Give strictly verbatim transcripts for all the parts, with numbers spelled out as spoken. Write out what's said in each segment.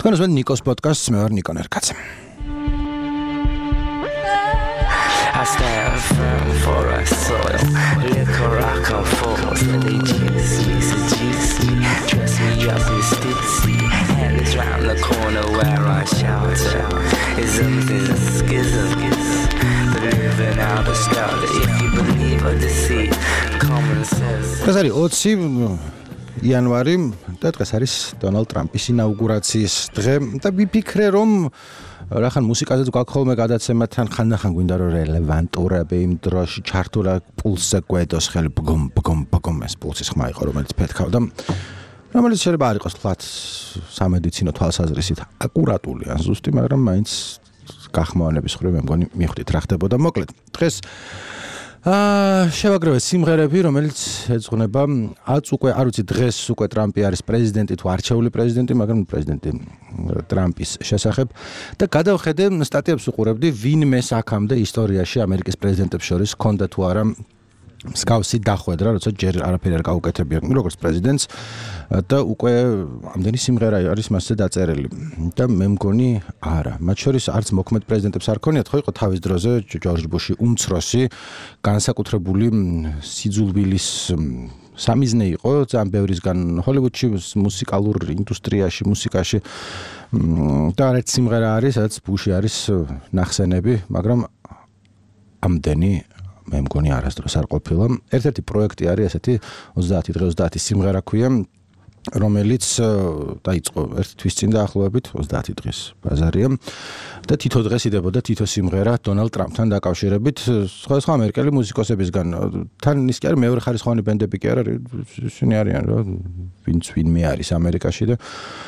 თქვენ უსმენთ ნიკოს პოდკასტს, მე ვარ ნიკო ნერკაცი. I stand firm for our soil. Liquor rock and force. They juice me, seduce me. Dress me up in stitsy. And it's round the corner where I shelter. Isms is a schism. But living out a style. If you believe or deceive, common sense. ეს არის ოცი იანვარი და დღეს არის დონალდ ტრამპის ინაუგურაციის დღე და ვიფიქრე რომ რახან მუსიკაზეც გვაქვს ხოლმე გადაცემათან ხანდახან გვინდა რომ რელევანტურები იმ დროში ჩართულა პულსზე გვედოს ხელი ბგომ ბგომ ბგომ ეს პულსის ხმა იყო რომელიც ფეთქავდა რომელიც შეიძლება არ იყოს თლათ სამედიცინო თვალსაზრისით აკურატული ან ზუსტი მაგრამ მაინც გახმოვანების ხრივ მე მგონი მივხვდით რა ხდებოდა მოკლედ დღეს აა შევაგროვეთ სიმღერები რომელიც ეძღვნება აც უკვე არ ვიცი დღეს უკვე ტრამპი არის პრეზიდენტი თუ არჩეული პრეზიდენტი მაგრამ პრეზიდენტი ტრამპის შესახებ და გადავხედე სტატიებს უყურებდი ვინმეს აქამდე ისტორიაში ამერიკის პრეზიდენტებს შორის ჰქონდა თუ არა მსგავსი დახვედრა როცა ჯერ არაფერი არ გაუკეთებია როგორც პრეზიდენტს და უკვე ამდენი სიმღერა არის მასზე დაწერილი და მე მგონი არა მათ შორის არც მოქმედ პრეზიდენტებს არ ქონიათ ხო იყო თავის დროზე ჯორჯ ბუში უმცროსი განსაკუთრებული სიძულვილის სამიზნე იყო ძალიან ბევრისგან ჰოლივუდში მუსიკალურ ინდუსტრიაში მუსიკაში და ერთ სიმღერა არის სადაც ბუში არის ნახსენები მაგრამ ამდენი მე მგონი არასდროს არ ყოფილა. ერთ-ერთი პროექტი არის ესეთი ოცდაათი დღე ოცდაათი სიმღერა ქვია, რომელიც დაიწყო ერთი თვის წინ დაახლოებით ოცდაათი დღის ბაზარია და თითო დღეს იდებოდა თითო სიმღერა დონალდ ტრამპთან დაკავშირებით სხვადასხვა ამერიკელი მუსიკოსებისგან. თან ის კი არის მეორე ხარისხოვანი ბენდები კი არა, ისინი არიან რა, ვინც ვინმე არის ამერიკაში და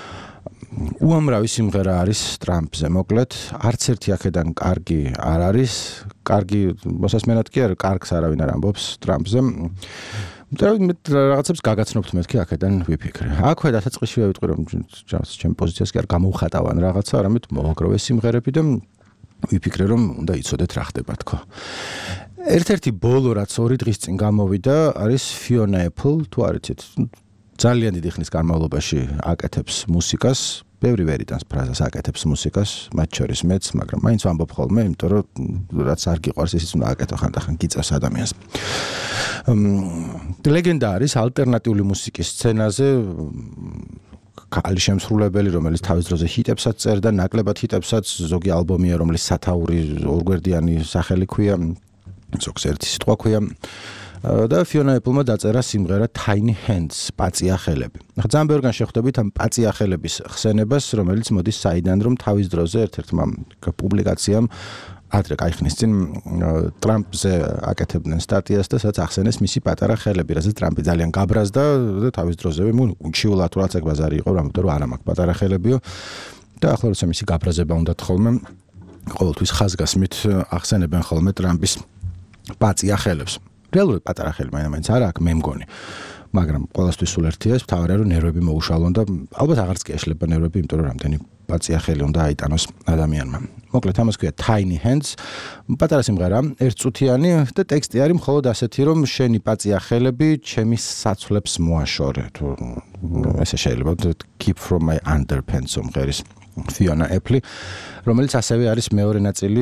უამრავი სიმღერა არის ტრამპზე მოკლედ არც ერთი აქედან კარგი არ არის კარგი მოსასმენად კი არა კარგს არავინ არ ამბობს ტრამპზე და მე რაღაცებს გაგაცნობთ მეთქი აქედან ვიფიქრე აქვე დასაწყისში ვიტყვი რომ ჩემ პოზიციას კი არ გამოვხატავან რაღაცა არამედ მოვაგროვე სიმღერები და ვიფიქრე რომ უნდა იცოდეთ რა ხდება თქო ერთ-ერთი ბოლო რაც ორი დღის წინ გამოვიდა არის Fiona Apple თუ არ იცით ძალიან დიდი ხნის განმავლობაში აკეთებს მუსიკას, ბევრი ვერიტანს ფრაზას აკეთებს მუსიკას, მათ შორის მეც, მაგრამ მაინც ვამბობ ხოლმე, იმიტომ რომ რაც არ გიყვარს, ისიც უნდა აკეთო ხანდახან გიწევს ადამიანს. ლეგენდა არის ალტერნატიული მუსიკის სცენაზე კალი შემსრულებელი, რომელიც თავის დროზე ჰიტებსაც წერდა, ნაკლებად ჰიტებსაც, ზოგი ალბომია, რომლის სათაური ორგვერდიანი სახელი ქვია, ზოგს ერთი სიტყვა ქვია. და Fiona Apple-მა დაწერა სიმღერა Tiny Hands, პაწია ხელები. ახლა ძალიან ბევრგან შეხვდებით ამ პაწია ხელების ხსენებას, რომელიც მოდის საიდან რომ თავის დროზე ერთ-ერთმა პუბლიკაციამ ადრე გაიხსნის წინ ტრამპზე აკეთებდნენ სტატიას და სადაც ახსენეს მისი პატარა ხელები, რასაც ტრამპი ძალიან გაბრაზდა და თავის დროზევე უჩიულად რაც ეგ ბაზარი იყო, რამიტომ რომ არა მაქვს პატარა ხელებიო და ახლა როცა მისი გაბრაზება უნდათ ხოლმე ყოველთვის ხაზგასმით ახსენებენ ხოლმე ტრამპის პაწია ხელებს. რეალურად პატარა ხელი მაინც არა აქვს მე მგონი მაგრამ ყველასთვის სულ ერთია ეს თავარია რომ ნერვები მოუშალონ და ალბათ აღარც კი ეშლება ნერვები იმიტომ რომ რამდენი პაწია ხელი უნდა აიტანოს ადამიანმა მოკლედ ამას ქვია Tiny Hands პატარა სიმღერა ერთწუთიანი და ტექსტი არის მხოლოდ ასეთი რომ შენი პაწია ხელები ჩემი საცვლებს მოაშორე თუ ესე შეიძლება keep from my underpants მომღერის Fiona Apple რომელიც ასევე არის მეორე ნაწილი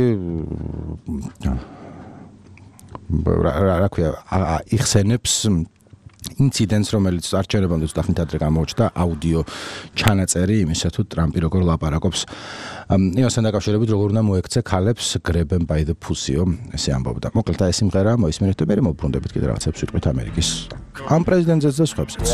რა ქვია იხსენებს ინციდენტს რომელიც არჩევნებამდე ცოტა ადრე გამოჩნდა აუდიო ჩანაწერი იმისა თუ ტრამპი როგორ ლაპარაკობს იმასთან დაკავშირებით როგორ უნდა მოექცე ქალებს grab by the pussy-ო ესე ამბობდა მოკლედ ეს სიმღერა მოისმენთ და მე მოვბრუნდებით კიდე რაღაცებს ვიტყვით ამერიკის ამ პრეზიდენტზეც და სხვებზეც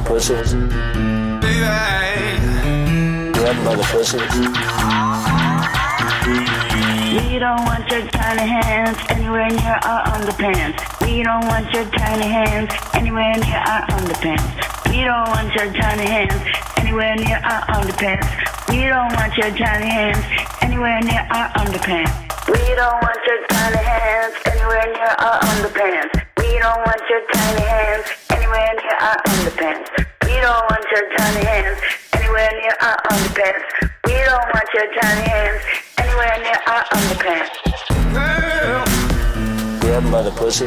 We don't want your tiny hands anywhere near our underpants. We don't want your tiny hands anywhere near our underpants. We don't want your tiny hands anywhere near our underpants. We don't want your tiny hands anywhere near our underpants. We don't want your tiny hands anywhere near our underpants. We don't want your tiny hands anywhere near our underpants. We don't want your tiny hands anywhere near our underpants. We don't want your tiny hands anywhere near our underpants. Girl, grab him by the pussy.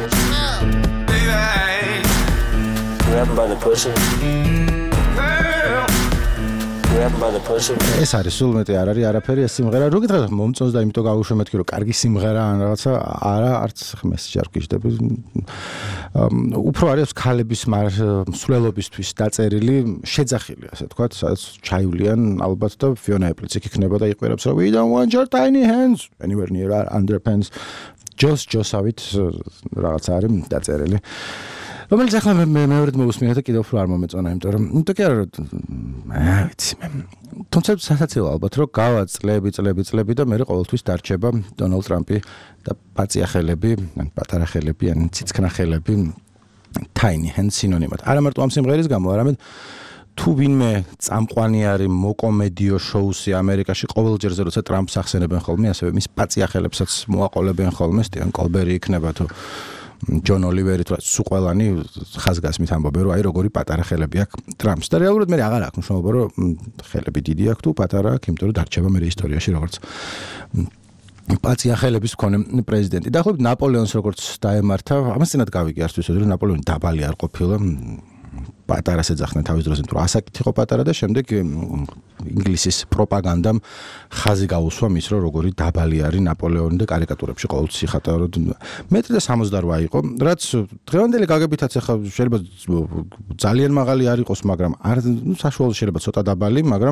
Baby, grab him by the pussy. Girl, grab grab by the pussy. ეს არის სულ მეტი არ არის არაფერი ეს სიმღერა. რო გითხრათ მომწონს და იმიტომ გავუშვე მეთქი რომ კარგი სიმღერა ან რაღაცა არა არც მესიჯი არ გიждები. უფრო არის ქალების მსვლელობისთვის დაწერილი შეძახილი ასე თქვათ, სადაც ჩაივლიან ალბათ და Fiona Apple-იც იქნება და იყვერებს რომ we don't want your tiny hands anywhere near our underpants. Joss Jossavit რაღაც არის დაწერილი. რომელიც ახლა მე მეორედ მოვუსმინე და კიდევ უფრო არ მომეწონა, იმიტომ რომ ნუ კი არა აა ვიცი მე. თუმცა სასაცილო ალბათ რომ გავა წლები, წლები, წლები და მე ყოველთვის დარჩება დონალდ ტრამპი და პაწია ხელები, ან პატარა ხელები, ან ციცქნა ხელები tiny hand სინონიმად. არა მარტო ამ სიმღერის გამო, არამედ თუ ვინმე წამყვანი არის მოკომედიო შოუსი ამერიკაში ყოველჯერზე როცა ტრამპს ახსენებენ ხოლმე, ასევე მის პაწია ხელებსაც მოაყოლებენ ხოლმე, სტივენ კოლბერი იქნება თუ ჯონ ოლივერი თუ სულ ყველანი ხაზგასმით ამბობენ რომ აი როგორი პატარა ხელები აქვს ტრამპს და რეალურად მე აღარ აქვს მნიშვნელობა რომ ხელები დიდი აქვს თუ პატარა აქვს, იმიტომ რომ დარჩება მე ისტორიაში როგორც პაწია ხელების მქონე პრეზიდენტი. დაახლოებით ნაპოლეონს როგორც დაემართა, ამას წინათ გავიგე არც ვიცოდი რომ ნაპოლეონი დაბალი არ ყოფილა. პატარას ეძახდნენ თავის დროზე, რომ ასაკით იყო პატარა და შემდეგ ინგლისის პროპაგანდამ ხაზი გაუსვა მის რომ როგორი დაბალი არის ნაპოლეონი და კარიკატურებში ყოველთვის იხატა რომ მეტრი და სამოცდაოთხ იყო, რაც დღევანდელი გაგებითაც ახლა შეიძლება ძალიან მაღალი არ იყოს, მაგრამ არ ნუ საშუალო შეიძლება ცოტა დაბალი, მაგრამ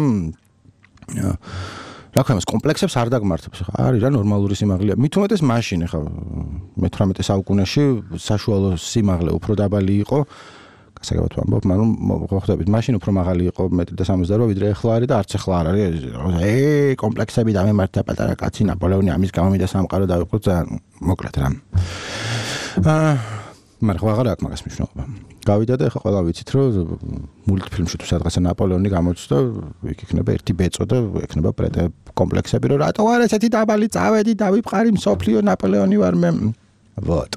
რა ქვია, მას კომპლექსებს არ დაგმართებს. არის რა ნორმალური სიმაღლეა. მით უმეტეს მაშინ ახლა მეთვრამეტე საუკუნეში საშუალო სიმაღლე უფრო დაბალი იყო. გასაგებად ვამბობ, მაგრამ მოხდებით, მაშინ უფრო მაღალი იყო მეტრი და სამოცდაოთხ, ვიდრე ახლა არის და არც ახლა არ არის. ე კომპლექსები დამემართა პატარა კაცი ნაპოლეონი ამის გამომიდა სამყარო დავიყო ძალიან მოკლედ რა. აა მაგრამ ხო აღარ აქვს მაგას მნიშვნელობა. გავიდა და ახლა ყველა ვიცით, რომ მულტფილმში თუ სადღაცა ნაპოლეონი გამოჩნდა და იქ იქნება ერთი ბეწო და ექნება პრეტე კომპლექსები, რომ რატო არ ესეთი დაბალი წავედი და ვიფყარი მსოფლიო ნაპოლეონი ვარ მე. ვოთ.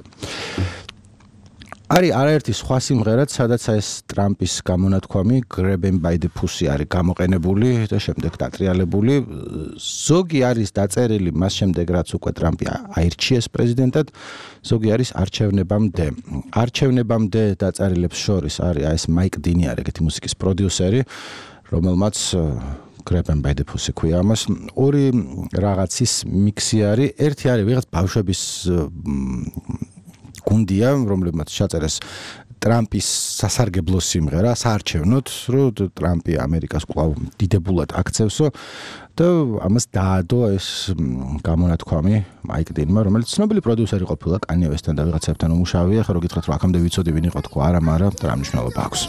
არის არაერთი სხვა სიმღერაც, სადაც ეს ტრამპის გამონათქვამი grab him by the pussy არის გამოყენებული და შემდეგ დატრიალებული. ზოგი არის დაწერილი მას შემდეგ, რაც უკვე ტრამპი აირჩიეს პრეზიდენტად, ზოგი არის არჩევნებამდე. არჩევნებამდე დაწერილებს შორის არის ეს მაიკ დინი არის ეგეთი მუსიკის პროდიუსერი, რომელმაც grab him by the pussy ქვია ამას. ორი რაღაცის მიქსი არის, ერთი არის ვიღაც ბავშვების გუნდია, რომლებმაც ჩაწერეს ტრამპის სასარგებლო სიმღერა, საარჩევნოდ, რომ ტრამპი ამერიკას კვლავ დიდებულად აქცევსო და ამას დაადო ეს გამონათქვამი მაიკ დინმა, რომელიც ცნობილი პროდიუსერი ყოფილა კანიე ვესთან და ვიღაცებთან უმუშავია, ხა რო გითხრათ რომ აქამდე ვიცოდი ვინ იყო თქვა არა, მაგრამ რა მნიშვნელობა აქვს.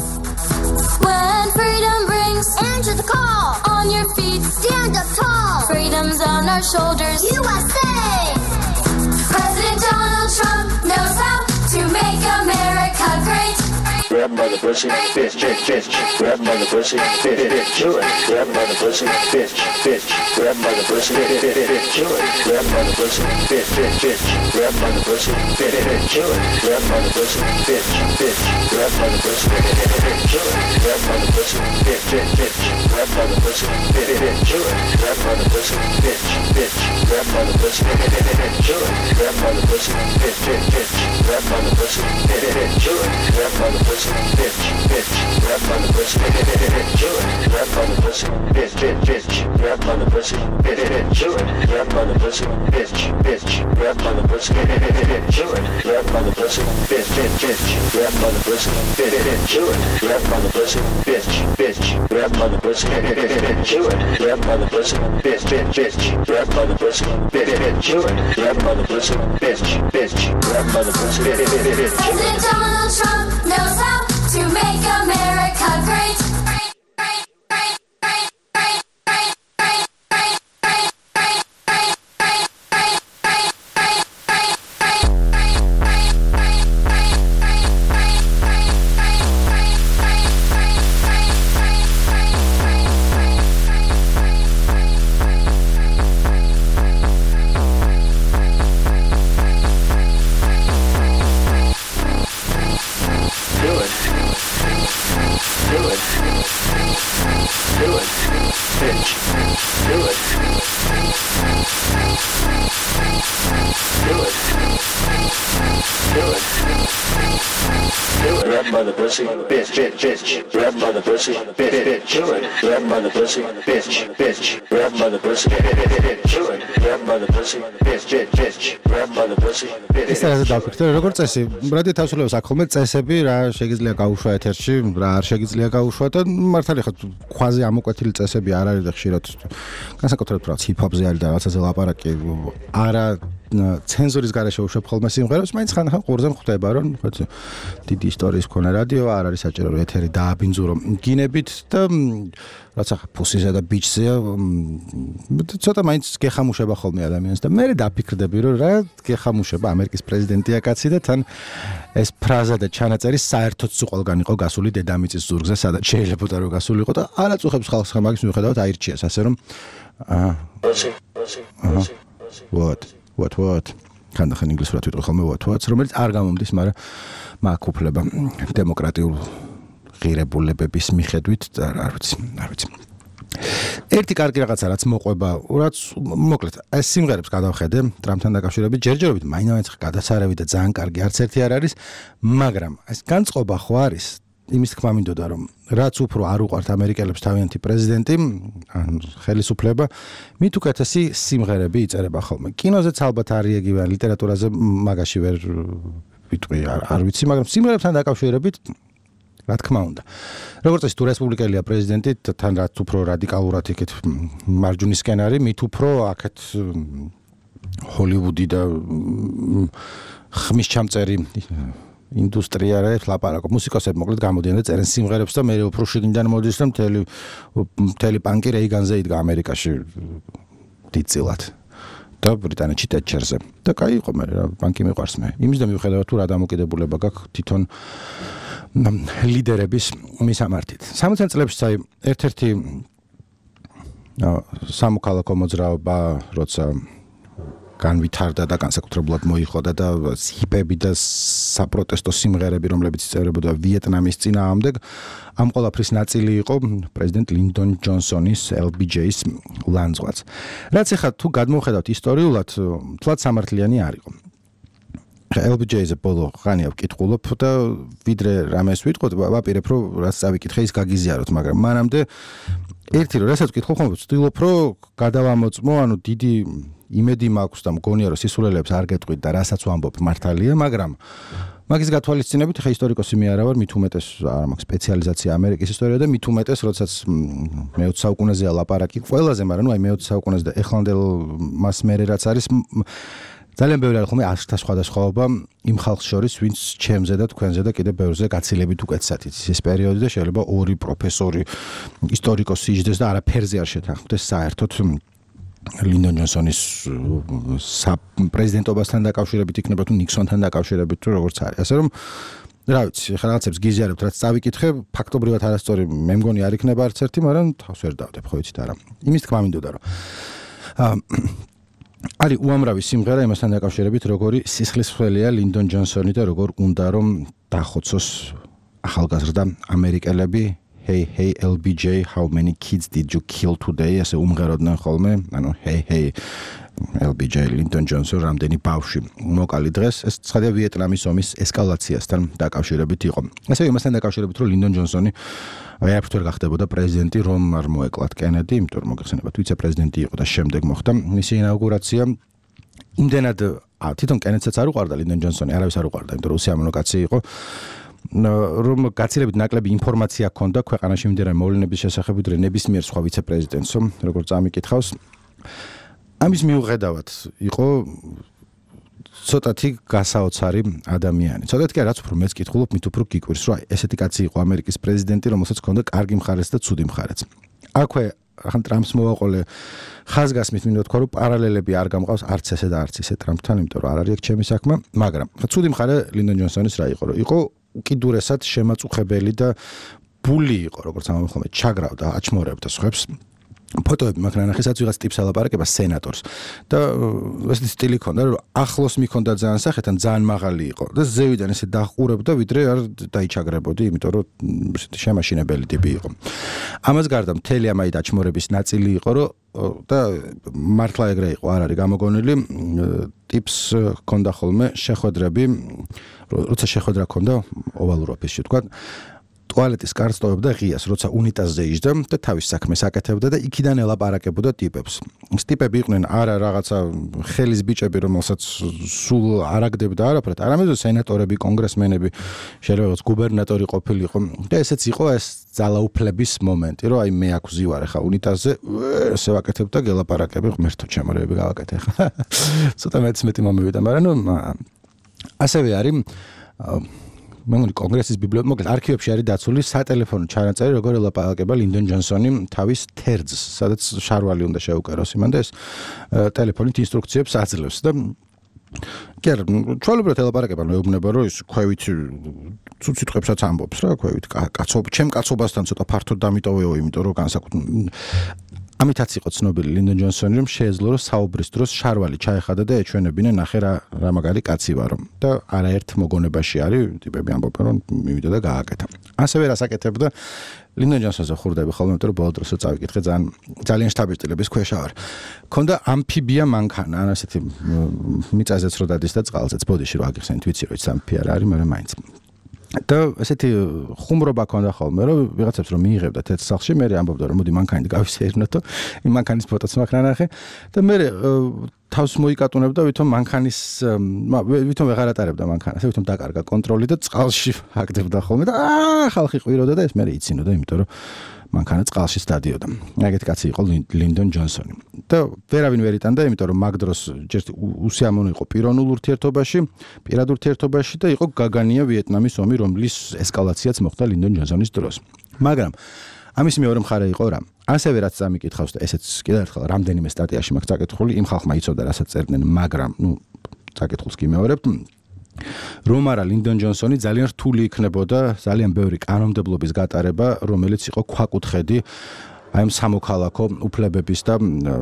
When freedom brings answer the call on your feet, stand up tall. Freedom's on our shoulders. U S A. President Donald Trump knows how to make America great. Grab by the pussy, bitch, bitch, bitch. Grab by the pussy, bitch, bitch, do it. Grab by the pussy, bitch, bitch. Grab by the pussy, bitch, bitch, do it. Grab by the pussy, bitch, bitch, bitch. Grab by the pussy, bitch, bitch, do it. Grab by the pussy, bitch, bitch. Grab by the pussy, bitch, bitch, do it. Grab by the pussy, bitch, bitch, bitch. Grab by the pussy, bitch, bitch, do it. Grab by the pussy, bitch, bitch. Grab by the pussy, bitch, bitch, do it. Grab by the pussy, bitch, bitch, bitch. Grab by the pussy, bitch, bitch, do it. Grab by the pussy. Bitch, bitch, grab by the pussy, bitch, bitch, do it. Grab by the pussy, bitch, bitch, bitch. Grab by the pussy, bitch, bitch, do it. Grab by the pussy, bitch, bitch. Grab by the pussy, bitch, bitch, do it. Grab by the pussy, bitch, bitch, bitch. Grab by the pussy, bitch, bitch, do it. Grab by the pussy, bitch, bitch. Grab by the pussy, bitch, bitch, do it. Grab by the pussy, bitch, bitch, bitch. Grab by the pussy, bitch, bitch, do it. Grab by the pussy, bitch, bitch. Grab by the pussy, bitch, bitch, do it. President Donald Trump knows how to make America great. Grab by mother pussy, bitch, bitch, bitch. Grab mother pussy, bitch, bitch, chew it. Grab mother pussy, bitch, bitch. Grab mother pussy, bitch, chew it. Grab mother pussy, bitch, bitch, bitch. Grab mother pussy, bitch. ეს არის დაფიქრე, როგორც წესი, რადიო თავისუფლებას აქ ხოლმე წესები რა შეიძლება გაუშვა ეთერში, რა არ შეიძლება გაუშვა და მართალი ხარ ქვაზე ამოკვეთილი წესები არ არის და ხშირად განსაკუთრებით რაც ჰიპ-ჰოპზე არის და რაღაცაზე ლაპარაკი არა ცენზურის გარეშე უშვებ ხოლმე სიმღერებს, მაინც ხან-ხან ყურზე მხვდება, რომ ხო დიდი ისტორიის მქონე რადიო არ არის საჭირო რომ ეთერი დააბინძურო გინებით და რაც ახლა ფუსიზე და ბიჩზეა ცოტა მაინც გეხამუშება ხოლმე ადამიანს და მე დაფიქრდები რომ რა გეხამუშება ამერიკის პრეზიდენტია კაცი და თან ეს ფრაზა და ჩანაწერი საერთოდ სულ ყველგან იყო გასული დედამიწის ზურგზე სადაც შეიძლებოდა რომ გასულიყო და არაწუხებს ხალხს ხა მაგის მიუხედავად აირჩიეს ასე რომ აა what what what ხანდახან ინგლისურად ვიტყვი ხოლმე what what რომელიც არ გამომდის მაგრამ მაგ უფლება დემოკრატიულ ღირებულებების მიხედვით და არ ვიცი არ ვიცი ერთი კარგი რაღაცა რაც მოყვება რაც მოკლედ ეს სიმღერებს გადავხედე ტრამპთან დაკავშირებით ჯერჯერობით მაინც გადასარევი და ძალიან კარგი არც ერთი არ არის მაგრამ ეს განწყობა ხო არის იმის თქმა მინდოდა რომ რაც უფრო არ უყვართ ამერიკელებს თავიანთი პრეზიდენტი ან ხელისუფლება მით უკეთესი სიმღერები იწერება ხოლმე კინოზეც ალბათ არის იგივე ლიტერატურაზე მაგაში ვერ ვიტყვი არ ვიცი მაგრამ სიმღერებთან დაკავშირებით რა თქმა უნდა როგორც ეს თუ რესპუბლიკელია პრეზიდენტი თან რაც უფრო რადიკალურად იქით მარჯვნისკენ არის მით უფრო აქეთ ჰოლივუდი და ხმის ჩამწერი ინდუსტრია არის ლაპარაკო მუსიკოსები მოკლედ გამოდიან და წერენ სიმღერებს და მე უფრო შიგნიდან მოდის და მთელი მთელი პანკი რეიგანზე იდგა ამერიკაში დიდწილად და ბრიტანეთში ტეტჩერზე და კაი იყო მე რა პანკი მიყვარს მე იმის და მიუხედავად თუ რა დამოკიდებულება გაქვს თვითონ ლიდერების მისამართით სამოციან წლებში აი ერთ-ერთი სამოქალაქო მოძრაობა როცა განვითარდა და განსაკუთრებულად მოიხოდა და ჰიპები და საპროტესტო სიმღერები რომლებიც იწერებოდა ვიეტნამის წინააღმდეგ ამ ყველაფრის ნაწილი იყო პრეზიდენტ ლინდონ ჯონსონის ელ ბი ჯეის ლანძღვაც რაც ახლა თუ გადმოვხედავთ ისტორიულად თლად სამართლიანი არ იყო ელ ბი ჯეიზე ბოლო ხანია ვკითხულობ და ვიდრე რამეს ვიტყოდ ვაპირებ რომ რაც წავიკითხე ის გაგიზიაროთ მაგრამ მანამდე ერთი რომ რასაც ვკითხულობ ხომ ვცდილობ რომ გადავამოწმო ანუ დიდი იმედი მაქვს და მგონია რომ სისულელებს არ გეტყვით და რასაც ვამბობ მართალია მაგრამ მაგის გათვალისწინებით ხა ისტორიკოსი მე არა ვარ მით უმეტეს არ მაქვს სპეციალიზაცია ამერიკის ისტორია და მით უმეტეს როდესაც მეოცე საუკუნეზეა ლაპარაკი ყველაზე მაგრამ ნუ აი მეოცე საუკუნეზე და ეხლანდელ მას მერე რაც არის ძალიან ბევრი არის ხოლმე ათასთა სხვადასხვაობა იმ ხალხს შორის ვინც ჩემზე და თქვენზე და კიდე ბევრზე გაცილებით უკეთესად იცის ეს პერიოდი და შეიძლება ორი პროფესორი ისტორიკოსი იჯდეს და არაფერზე არ შეთანხმდეს საერთოდ ლინდონ ჯონსონის პრეზიდენტობასთან დაკავშირებით იქნება თუ ნიქსონთან დაკავშირებით თუ როგორც არის ასე რომ რა ვიცი ხა რაღაცებს გიზიარებთ რაც წავიკითხე ფაქტობრივად არასწორი მე მგონი არ იქნება არც ერთი მაგრამ თავს ვერ დავდებ ხო იცით არა იმის თქმა მინდოდა რომ არის უამრავი სიმღერა იმასთან დაკავშირებით როგორი სისხლისმღერია ლინდონ ჯონსონი და როგორ უნდა რომ დახოცოს ახალგაზრდა ამერიკელები hey hey ელ ბი ჯეი how many kids did you kill today ასე უმღეროდნენ ხოლმე ანუ hey hey ელ ბი ჯეი ლინდონ ჯონსონ რამდენი ბავშვი მოკალი დღეს ეს ცხადია ვიეტნამის ომის ესკალაციასთან დაკავშირებით იყო ასე იმასთან დაკავშირებით რომ ლინდონ ჯონსონი აერფტერ გახდებოდა პრეზიდენტი რომ არ მოეკლათ კენედი იმიტომ რომ მოგეხსენებათ ვიცე-პრეზიდენტი იყო და შემდეგ მოხდა მისი ინაუგურაცია იმდენად თვითონ კენედსაც არ უყვარდა ლინდონ ჯონსონი არავის არ უყვარდა იმიტომ რომ უსიამოვნო კაცი იყო რომ გაცილებით ნაკლები ინფორმაცია ჰქონდა ქვეყანაში მიმდინარე მოვლენების შესახებ ვიდრე ნებისმიერ სხვა ვიცე-პრეზიდენტსო როგორც ამიკითხავს ამის მიუხედავად იყო ცოტათი გასაოცარი ადამიანი ცოტათი კი რაც უფრო მეც კითხულობ მით უფრო გიკვირს რომ ესეთი კაცი იყო ამერიკის პრეზიდენტი რომელსაც ჰქონდა კარგი მხარეც და ცუდი მხარეც აქვე ახან ტრამპს მოვაყოლე ხაზგასმით მინდა თქვა რომ პარალელები არ გამყავს არც ესე და არც ესე ტრამპთან იმიტომ რომ არ არის აქ ჩემი საქმე მაგრამ ცუდი მხარე ლინდონ ჯონსონის რა იყო რომ იყო უკიდურესად შემაწუხებელი და ბული იყო როგორც ამბობენ ხოლმე ჩაგრავდა აჩმორებდა სხვებს ფოტოები მაგრამ ნახესაც ვიღაც ტიპს ალაპარაკება სენატორს და ესეთი სტილი ქონდა რომ ახლოს მიქონდა ძალიან სახეთან ძალიან მაღალი იყო და ზევიდან ესე დახურებდა ვიდრე არ დაიჩაგრებოდი იმიტომ რომ ესეთი შემაშინებელი ტიპი იყო ამას გარდა მთელი ამაი დაჩმორების ნაწილი იყო რომ და მართლა ეგრე იყო არ არის გამოგონილი ტიპს ქონდა ხოლმე შეხვედრები როცა შეხვედრა ქონდა ოვალურ ოფისში თქვა ტუალეტის კარს ტოვებდა ღიას, როცა უნიტაზზე იჯდა და თავის საქმეს აკეთებდა და იქიდან ელაპარაკებოდა ტიპებს. ეს ტიპები იყვნენ არა რაღაცა ხელის ბიჭები, რომელსაც სულ არ აგდებდა არაფრად, არამედ სენატორები, კონგრესმენები, შეიძლება იყოს გუბერნატორი ყოფილიყო და ესეც იყო ეს ძალაუფლების მომენტი, რომ აი მე აქ ვზივარ ხა უნიტაზზე, ესე ვაკეთებ და გელაპარაკები ღმერთო ჩემორები გავაკეთე ხა. ცოტა მეცმეტი მომივიდა, მაგრამ ნუ ასევე არის მე მგონი კონგრესის ბიბლიოთეკა მოკლედ არქივებში არის დაცული სატელეფონო ჩანაწერი როგორ ელაპარაკება ლინდონ ჯონსონი თავის თერձს სადაც შარვალი უნდა შეუკეროს იმან და ეს ტელეფონით ინსტრუქციებს აძლევს და კი არა ჩვეულებრივად ელაპარაკება მეუბნება რომ ის ქვევით ცუც სიტყვებსაც ამბობს რა ქვევით კაცობ ჩემ კაცობასთან ცოტა ფართოდ დამიტოვეო იმიტომ რომ განსაკუთრებით ამითაც იყო ცნობილი ლინდონ ჯონსონი რომ შეეძლო რომ საუბრის დროს შარვალი ჩაეხადა და ეჩვენებინა ნახე რა რა მაგარი კაცი ვარო და არაერთ მოგონებაში არის ტიპები ამბობენ რომ მივიდა და გააკეთა ასევე რას აკეთებდა ლინდონ ჯონსონზე ხურდები ხოლმე იმიტომ რომ ბოლო დროს წავიკითხე ძალიან ძალიან შთაბეჭდილების ქვეშ ვარ ქონდა ამფიბია მანქანა ან ასეთი მიწაზეც რო დადის და წყალზეც ბოდიში რო აგიხსენით ვიცი რომ ის ამფი არ არის მაგრამ მაინც და ესეთი ხუმრობა ქონდა ხოლმე რომ ვიღაცებს რომ მიიღებდა თეთრ სახლში მე ამბობდა რომ მოდი მანქანით გავისეირნოთო იმ მანქანის ფოტოც მაქვს ნანახე და მე თავს მოიკატუნებდა ვითომ მანქანის ვითომ ვეღარ ატარებდა მანქანას ვითომ დაკარგა კონტროლი და წყალში აგდებდა ხოლმე და აა ხალხი ყვიროდა და ეს მე იცინოდა იმიტომ რომ მანქანა წყალში დადიოდა. ეგეთი კაცი იყო ლინდონ ჯონსონი. და ვერავინ ვერ იტანდა, იმიტომ რომ მაგ დროს ჯერ უსიამოვნო იყო პიროვნულ ურთიერთობაში, პირად ურთიერთობაში და იყო გაგანია ვიეტნამის ომი, რომლის ესკალაციაც მოხდა ლინდონ ჯონსონის დროს. მაგრამ ამის მეორე მხარე იყო რა. ასევე რაც ამიკითხავს და ესეც კიდევ ერთხელ რამდენიმე სტატიაში მაქვს წაკითხული, იმ ხალხმა იცოდა რასაც წერდნენ, მაგრამ ნუ წაკითხულს კი მეორებთ. რომ არა ლინდონ ჯონსონი ძალიან რთული იქნებოდა ძალიან ბევრი კანონმდებლობის გატარება, რომელიც იყო ქვაკუთხედი აი ამ სამოქალაქო უფლებების და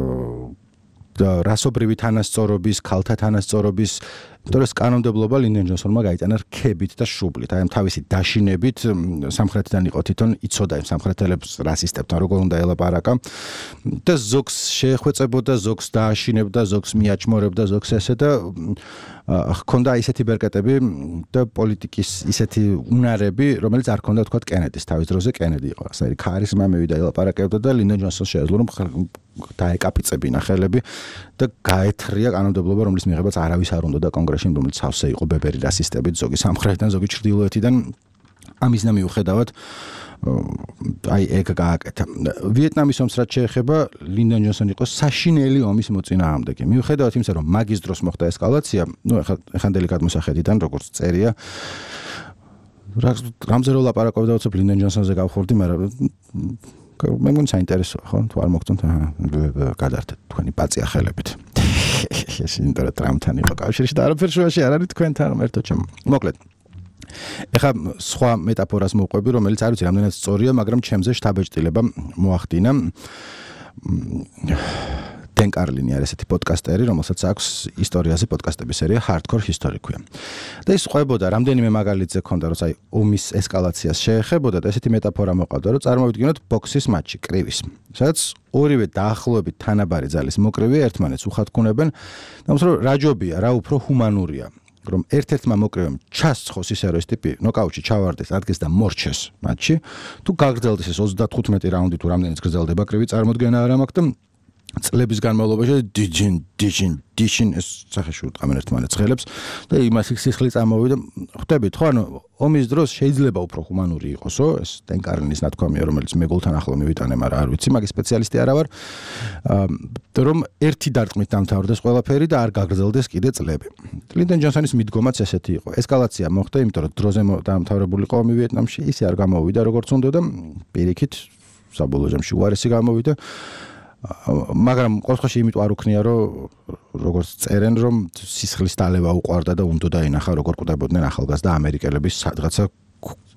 რასობრივი თანასწორობის, ქალთა თანასწორობის, იმიტომ რომ კანონმდებლობა ლინდონ ჯონსონმა გაიტანა რქებით და შუბლით, აი ამ თავისი დაშინებით სამხრეთიდან იყო თვითონ იცოდა იმ სამხრეთელებს რასისტებთან როგორ უნდა ელაპარაკა და ზოგს შეეხვეწებოდა, ზოგს დააშინებდა, ზოგს მიაჭმორებდა, ზოგს ესე და ხონდა ისეთი ბერკეტები და პოლიტიკის ისეთი უნარები, რომელიც არ ქონდა თქვა კენედის თავის დროზე კენედი იყო. ასე ქარიზმა მივიდა ელაპარაკებდა და ლინდონ ჯონსონს შეეძლო რომ დაეკაპიცებინა ხელები და გაეთრია კანონმდებლობა, რომლის მიღებაც არავის არ უნდა და კონგრესში, რომელიც სავსე იყო ბებერი რასისტებით, ზოგი სამხრეთიდან, ზოგი ჩრდილოეთიდან. ამისნა მიუხედავად აი ეგ გააკეთა. ვიეტნამის ომს რაც შეეხება, ლინდონ ჯონსონი იყო საშინელი ომის მოწინააღმდეგე. მიუხედავად იმისა, რომ მაგის დროს მოხდა ესკალაცია, ნუ ეხლა ეხანდელი გადმოსახედიდან როგორც წერია, რამზე რო ლაპარაკობდა უცებ ლინდონ ჯონსონზე გავხურდი, მაგრამ მე მგონი საინტერესოა, ხო? თუ არ მოგწონთ, გადართეთ თქვენი პაწია ხელებით. ეს ინტერესant ტრამთან იყო კავშირში და არაფერ შუაში არ არის თქვენთან, ღმერთო ჩემო. მოკლედ ეხა სხვა მეტაფორას მოვყვები, რომელიც არ ვიცი რამდენად სწორია, მაგრამ ჩემზე შთაბეჭდილება მოახდინა. დენ კარლინი არის ესეთი პოდკასტერი, რომელსაც აქვს ისტორიაზე პოდკასტების სერია Hardcore History ქვია. და ის ყვებოდა რამდენიმე მაგალითზე ქონდა, რომ აი ომის ესკალაციას შეეხებოდა და ესეთი მეტაფორა მოყავდა, რომ წარმოვიდგინოთ ბოქსის მატჩი კრივის, სადაც ორივე დაახლოებით თანაბარი ძალის მოკრივე ერთმანეთს უხატკუნებენ, თუმცა რა ჯობია, რა უფრო ჰუმანურია. რომ ერთ-ერთმა მოკრივემ ჩასცხოს ისე რომ ეს ტიპი ნოკაუტში ჩავარდეს, ადგეს და მორჩეს მატჩი, თუ გაგრძელდეს ეს ოცდათხუთმეტი რაუნდი თუ რამდენიც გრძელდება კრივი წარმოდგენა არ მაქვს და წლების განმავლობაში დიჯინ დიჯინ დიჯინ ეს სახეში უტყამენ ერთმანეთს ხელებს და იმას სიხლი წამოვიდა. ხვდებით ხო, ანუ ომის დროს შეიძლება უფრო ჰუმანური იყოსო, ეს დენ კარლინის ნათქვამია, რომელიც მე გულთან ახლო მივიტანე, მაგრამ არ ვიცი, მაგის სპეციალისტი არა ვარ. რომ ერთი დარტყმით დამთავრდეს ყველაფერი და არ გაგრძელდეს კიდე წლები. ლინდონ ჯონსონის მიდგომაც ესეთი იყო. ესკალაცია მოხდა, იმიტომ რომ დროზე დამთავრებული იყო ომი ვიეტნამში, ისე არ გამოვიდა როგორც უნდა და პირიქით საბოლოო ჯამში უარესი გამოვიდა. მაგრამ ყოველთვის იმიტომ არ უქნია რომ როგორც წერენ რომ სისხლის დალევა უყვარდა და უნდა დაინახა როგორ ყვდებოდნენ ახალგაზრდა ამერიკელების სადღაცა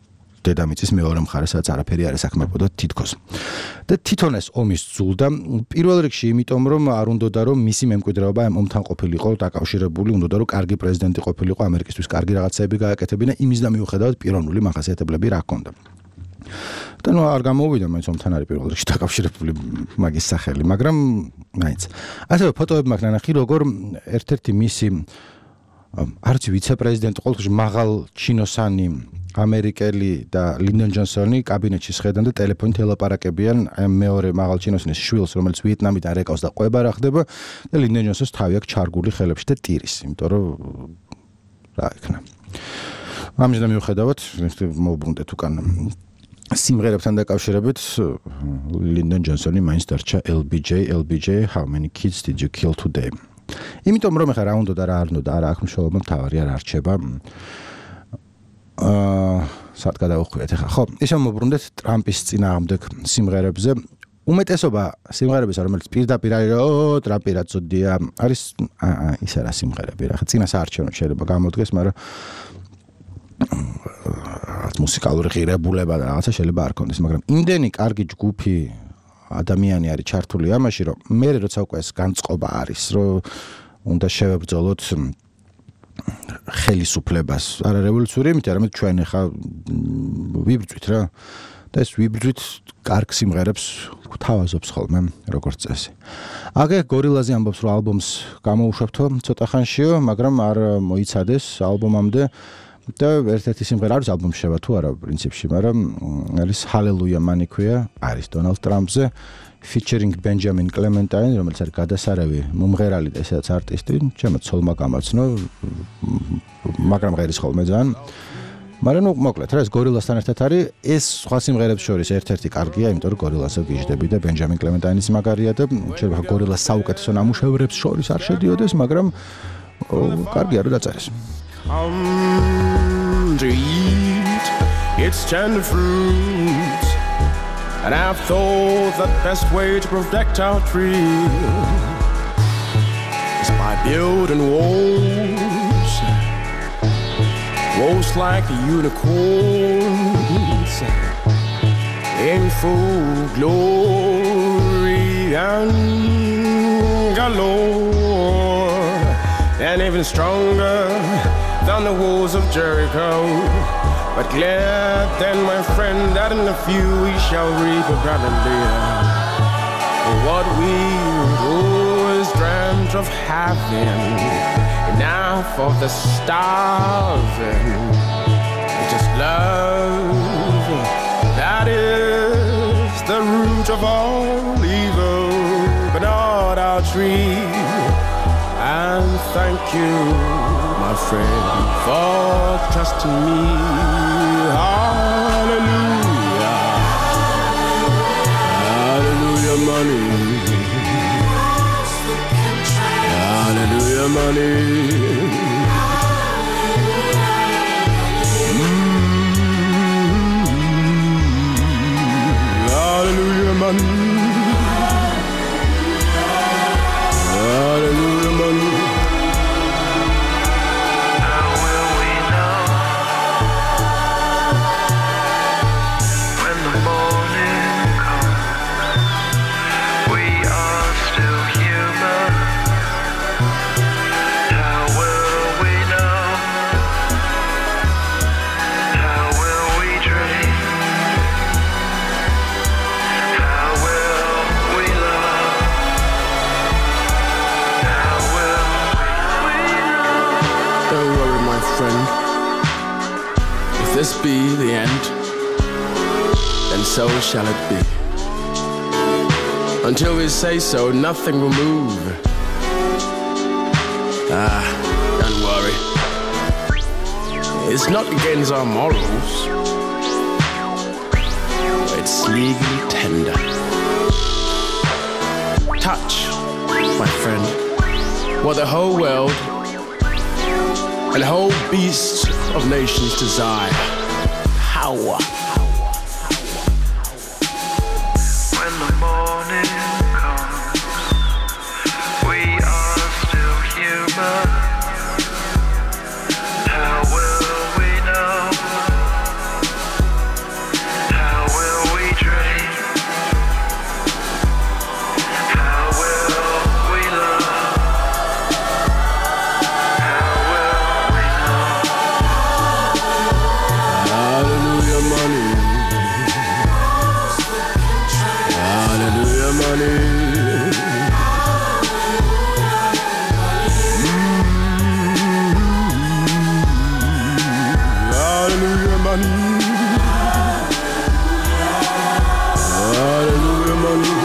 დედამიწის მეორე მხარესაც არაფერი არ ესაქმებოდა თითქოს. და თვითონ ეს ომის ზულდა პირველ რიგში იმიტომ რომ არ უნდოდა რომ მისი მემკვიდრეობა ამ ომთან ყოფილიყო დაკავშირებული, უნდოდა რომ კარგი პრეზიდენტი ყოფილიყო, ამერიკისთვის კარგი რაღაცები გააკეთებინა, იმის და მიუხედავად პიროვნული მახასიათებლები რა ჰქონდა. და ნუ არ გამოვიდა მაინც ომთან არის პირველ რიგში დაკავშირებული მაგის სახელი, მაგრამ მაინც. ასევე ფოტოები მაქვს ნანახი, როგორ ერთ-ერთი მისი არც ვიცე-პრეზიდენტი, ყოველთვის მაღალ ჩინოსანი ამერიკელი და ლინდონ ჯონსონი კაბინეტში შედან და ტელეფონით ელაპარაკებიან მეორე მაღალ ჩინოსნის შვილს, რომელიც ვიეტნამიდან რეკავს და ყვება რა ხდება და ლინდონ ჯონსონს თავი აქვს ჩარგული ხელებში და ტირის, იმიტომ რომ რა იქნა. ამის და მიუხედავად მოვუბრუნდეთ უკან სიმღერებთან დაკავშირებით ლინდონ ჯონსონი მაინც დარჩა ელ ბი ჯეი, ელ ბი ჯეი, how many kids did you kill today? იმიტომ რომ ეხლა რა უნდა და რა არ უნდა და არა აქვს მნიშვნელობა, მთავარია რა რჩება. აა სად გადავხვიეთ ეხლა? ხო, ისე მოვუბრუნდეთ ტრამპის წინააღმდეგ სიმღერებზე. უმეტესობა სიმღერების, რომელიც პირდაპირ არის, ო, ტრამპი რა წოდია, არის აა ისე რა სიმღერები რა. ხა წინა საარჩევნო შეიძლება გამოდგეს, მაგრამ მუსიკალური ღირებულება და რაღაცა შეიძლება არ ქონდეს, მაგრამ იმდენი კარგი ჯგუფი ადამიანი არის ჩართული ამაში, რომ მე როცა უკვე ეს განწყობა არის, რომ უნდა შევებრძოლოთ ხელისუფლებას, არა რევოლუციური იმით, არამედ ჩვენ ახლა ვიბრძვით რა. და ეს ვიბრძვით კარგ სიმღერებს გვთავაზობს ხოლმე, როგორც წესი. აგე გორილაზე ამბობს, რომ ალბომს გამოუშვებთო ცოტა ხანშიო, მაგრამ არ მოიცადეს ალბომამდე. და ერთ-ერთი სიმღერა არის ალბომში შევა თუ არა პრინციპში, მაგრამ არის Hallelujah მანიქვია, არის დონალდ ტრამპზე featuring Benjamin Clementine, რომელიც არის გადასარევი მომღერალი და ესეც არტისტი, ჩემო ცოლმა გამაცნო, მაგრამ ღერის ხოლმე ძალიან. მაგრამ ნუ მოკლედ რა ეს გორილასთან ერთად არის, ეს სხვა სიმღერებს შორის ერთ-ერთი კარგია, იმიტომ რომ გორილასը გიждები და Benjamin Clementine-ის მაგარია და შეიძლება გორილას საუკეთესო ნამუშევრებს შორის არ შედიოდეს, მაგრამ კარგია რომ დაწერეს. Come to eat its tender fruits, and I've thought the best way to protect our tree is by building walls, walls like unicorns in full glory and galore, and even stronger than the walls of Jericho. But glad then, my friend, that in a few we shall reap abundantly what we always dreamt of having, enough of the starving, just love, that is the root of all evil, but not our tree. And thank you, my friend, for trusting me. Hallelujah, hallelujah, money. Hallelujah, money. Mm-hmm. Hallelujah, money. Hallelujah, money. This be the end, then so shall it be. Until we say so, nothing will move. Ah, don't worry. It's not against our morals. It's legally tender. Touch, my friend, what the whole world and whole beasts of nations desire. Power. When the morning comes, we are still human. How will we know? money. Hallelujah, money. Hallelujah, money.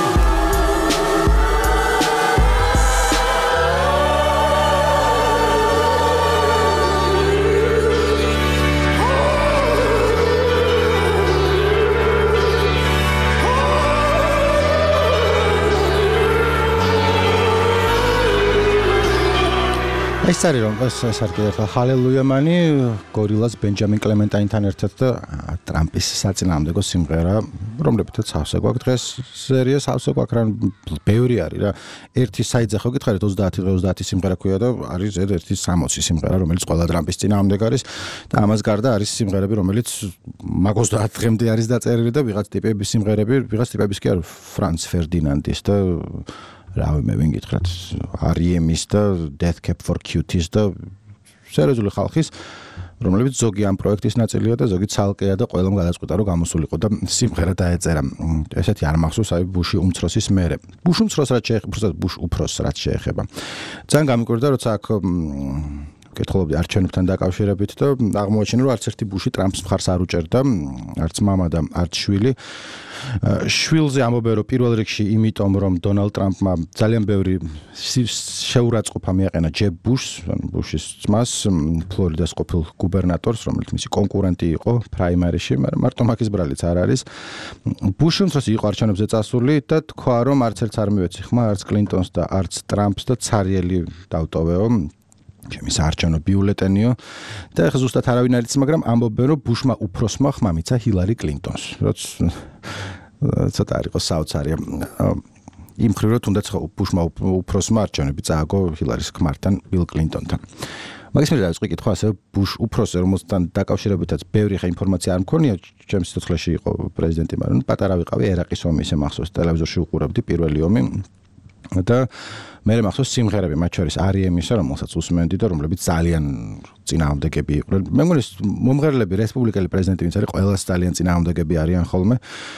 ეს არის რომ ეს არის კიდევ ჰალელუია მანი გორილას ბენჯამინ კლემენტაინთან ერთად და ტრამპის საწინააღმდეგო სიმღერა რომლებითაც სავსე გვაქვს დღეს სერია სავსე გვაქვს რა ბევრი არის რა ერთი საიტზე ხო გითხარით ოცდაათი დღე ოცდაათი სიმღერა ქვია და არის ერთ-ერთი სამოცი სიმღერა რომელიც ყველა ტრამპის წინააღმდეგ არის და ამას გარდა არის სიმღერები რომელიც მაგ ოცდაათ დღემდე არის დაწერილი და ვიღაც ტიპების სიმღერები ვიღაც ტიპების კი არის ფრანც ფერდინანდის და რავი მე ვინ გითხრათ არიემის და Death Cab for Cuties და სერიოზული ხალხის რომლებიც ზოგი ამ პროექტის ნაწილია და ზოგი ცალკეა და ყველამ გადაწყვიტა რომ გამოსულიყო და სიმღერა დაეწერა ესეთი არ მახსოვს აი ბუში უმცროსის მერე ბუში უმცროს რაც შეეხება უბრალოდ ბუში უფროს რაც შეეხება ძალიან გამიკვირდა როცა აქ კითხულობდი არჩევნებთან დაკავშირებით და აღმოაჩინა რომ არც ერთი ბუში ტრამპს მხარს არ უჭერდა არც მამა და არც შვილი შვილზე ამბობენ რომ პირველ რიგში იმიტომ რომ დონალდ ტრამპმა ძალიან ბევრი შეურაცხყოფა მიაყენა ჯებ ბუშს ბუშის ძმას ფლორიდას ყოფილ გუბერნატორს რომელიც მისი კონკურენტი იყო პრაიმერიში მაგრამ მარტო მაგის ბრალიც არ არის ბუში უმცროსი იყო არჩევნებზე წასული და თქვა რომ არც ერთს არ მივეცი ხმა არც კლინტონს და არც ტრამპს და ცარიელი დავტოვეო ჩემი საარჩევნო ბიულეტენიო და ეხლა ზუსტად არავინ არ იცის მაგრამ ამბობენ რომ ბუშმა უფროსმა ხმა მიცა ჰილარი კლინტონს რაც ცოტა არ იყო საოცარია იმ მხრივ რომ თუნდაც ბუშმა უფროსმა არჩევნები წააგო ჰილარის ქმართან ბილ კლინტონთან მაგის მერე დაიწყო კითხვა ასე ბუშ უფროსზე რომელთან დაკავშირებითაც ბევრი ხა ინფორმაცია არ მქონია ჩემს სიცოცხლეში იყო პრეზიდენტი მაგრამ პატარა ვიყავი ერაყის ომი ისე მახსოვს ტელევიზორში უყურებდი პირველი ომი და მე მახსოვს სიმღერები მათ შორის არიემისა რომელსაც უსმენდი და რომლებიც ძალიან წინააღმდეგები იყვნენ მე მგონი მომღერლები რესპუბლიკელი პრეზიდენტი ვინც არის ყველას ძალიან წინააღმდეგები არიან ხოლმე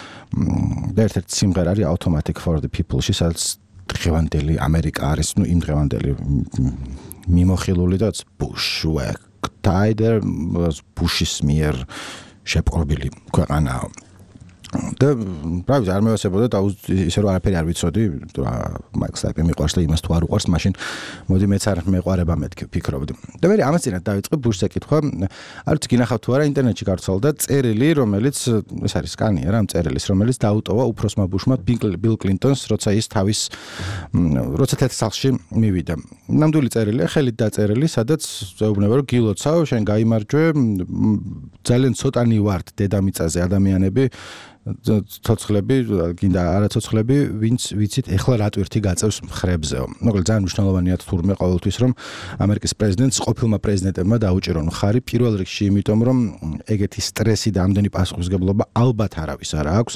და ერთ-ერთი სიმღერა არის Automatic for the People-ში სადაც დღევანდელი ამერიკა არის ნუ იმ დღევანდელი მიმოხილული და ბუშვეკ ტაიდერ ბუშის მიერ შეპყრობილი ქვეყანაა და pravda არ მევასებოდა და ისე რომ არაფერი არ ვიცოდი მაიკლ სტაიპი მიყვარს და იმას თუ არ უყვარს მაშინ მოდი მეც არ მეყვარება მეთქი ფიქრობდი და მე ამას წინათ დავიწყე ბუშს ეკითხვა არ ვიცი გინახავთ თუ არა ინტერნეტში გავრცელდა წერილი რომელიც ეს არის სკანია რა ამ წერილის რომელიც დაუტოვა უფროსმა ბუშმა ბილ კლინტონს როცა ის თავის როცა თეთრსახში მივიდა ნამდვილი წერილია ხელით დაწერილი სადაც ზეუბნება რომ გილოცავ შენ გაიმარჯვე ძალიან ცოტანი ვართ დედამიწაზე ადამიანები ცოცხლები გინდა არა ცოცხლები ვინც ვიცით ეხლა რა ტვირთი გაწევს მხრებზეო მოკლედ ძალიან მნიშვნელოვანია თურმე ყოველთვის რომ ამერიკის პრეზიდენტს ყოფილმა პრეზიდენტებმა დაუჭირონ ხარი პირველ რიგში იმიტომ რომ ეგეთი სტრესი და ამდენი პასუხისგებლობა ალბათ არავის არ აქვს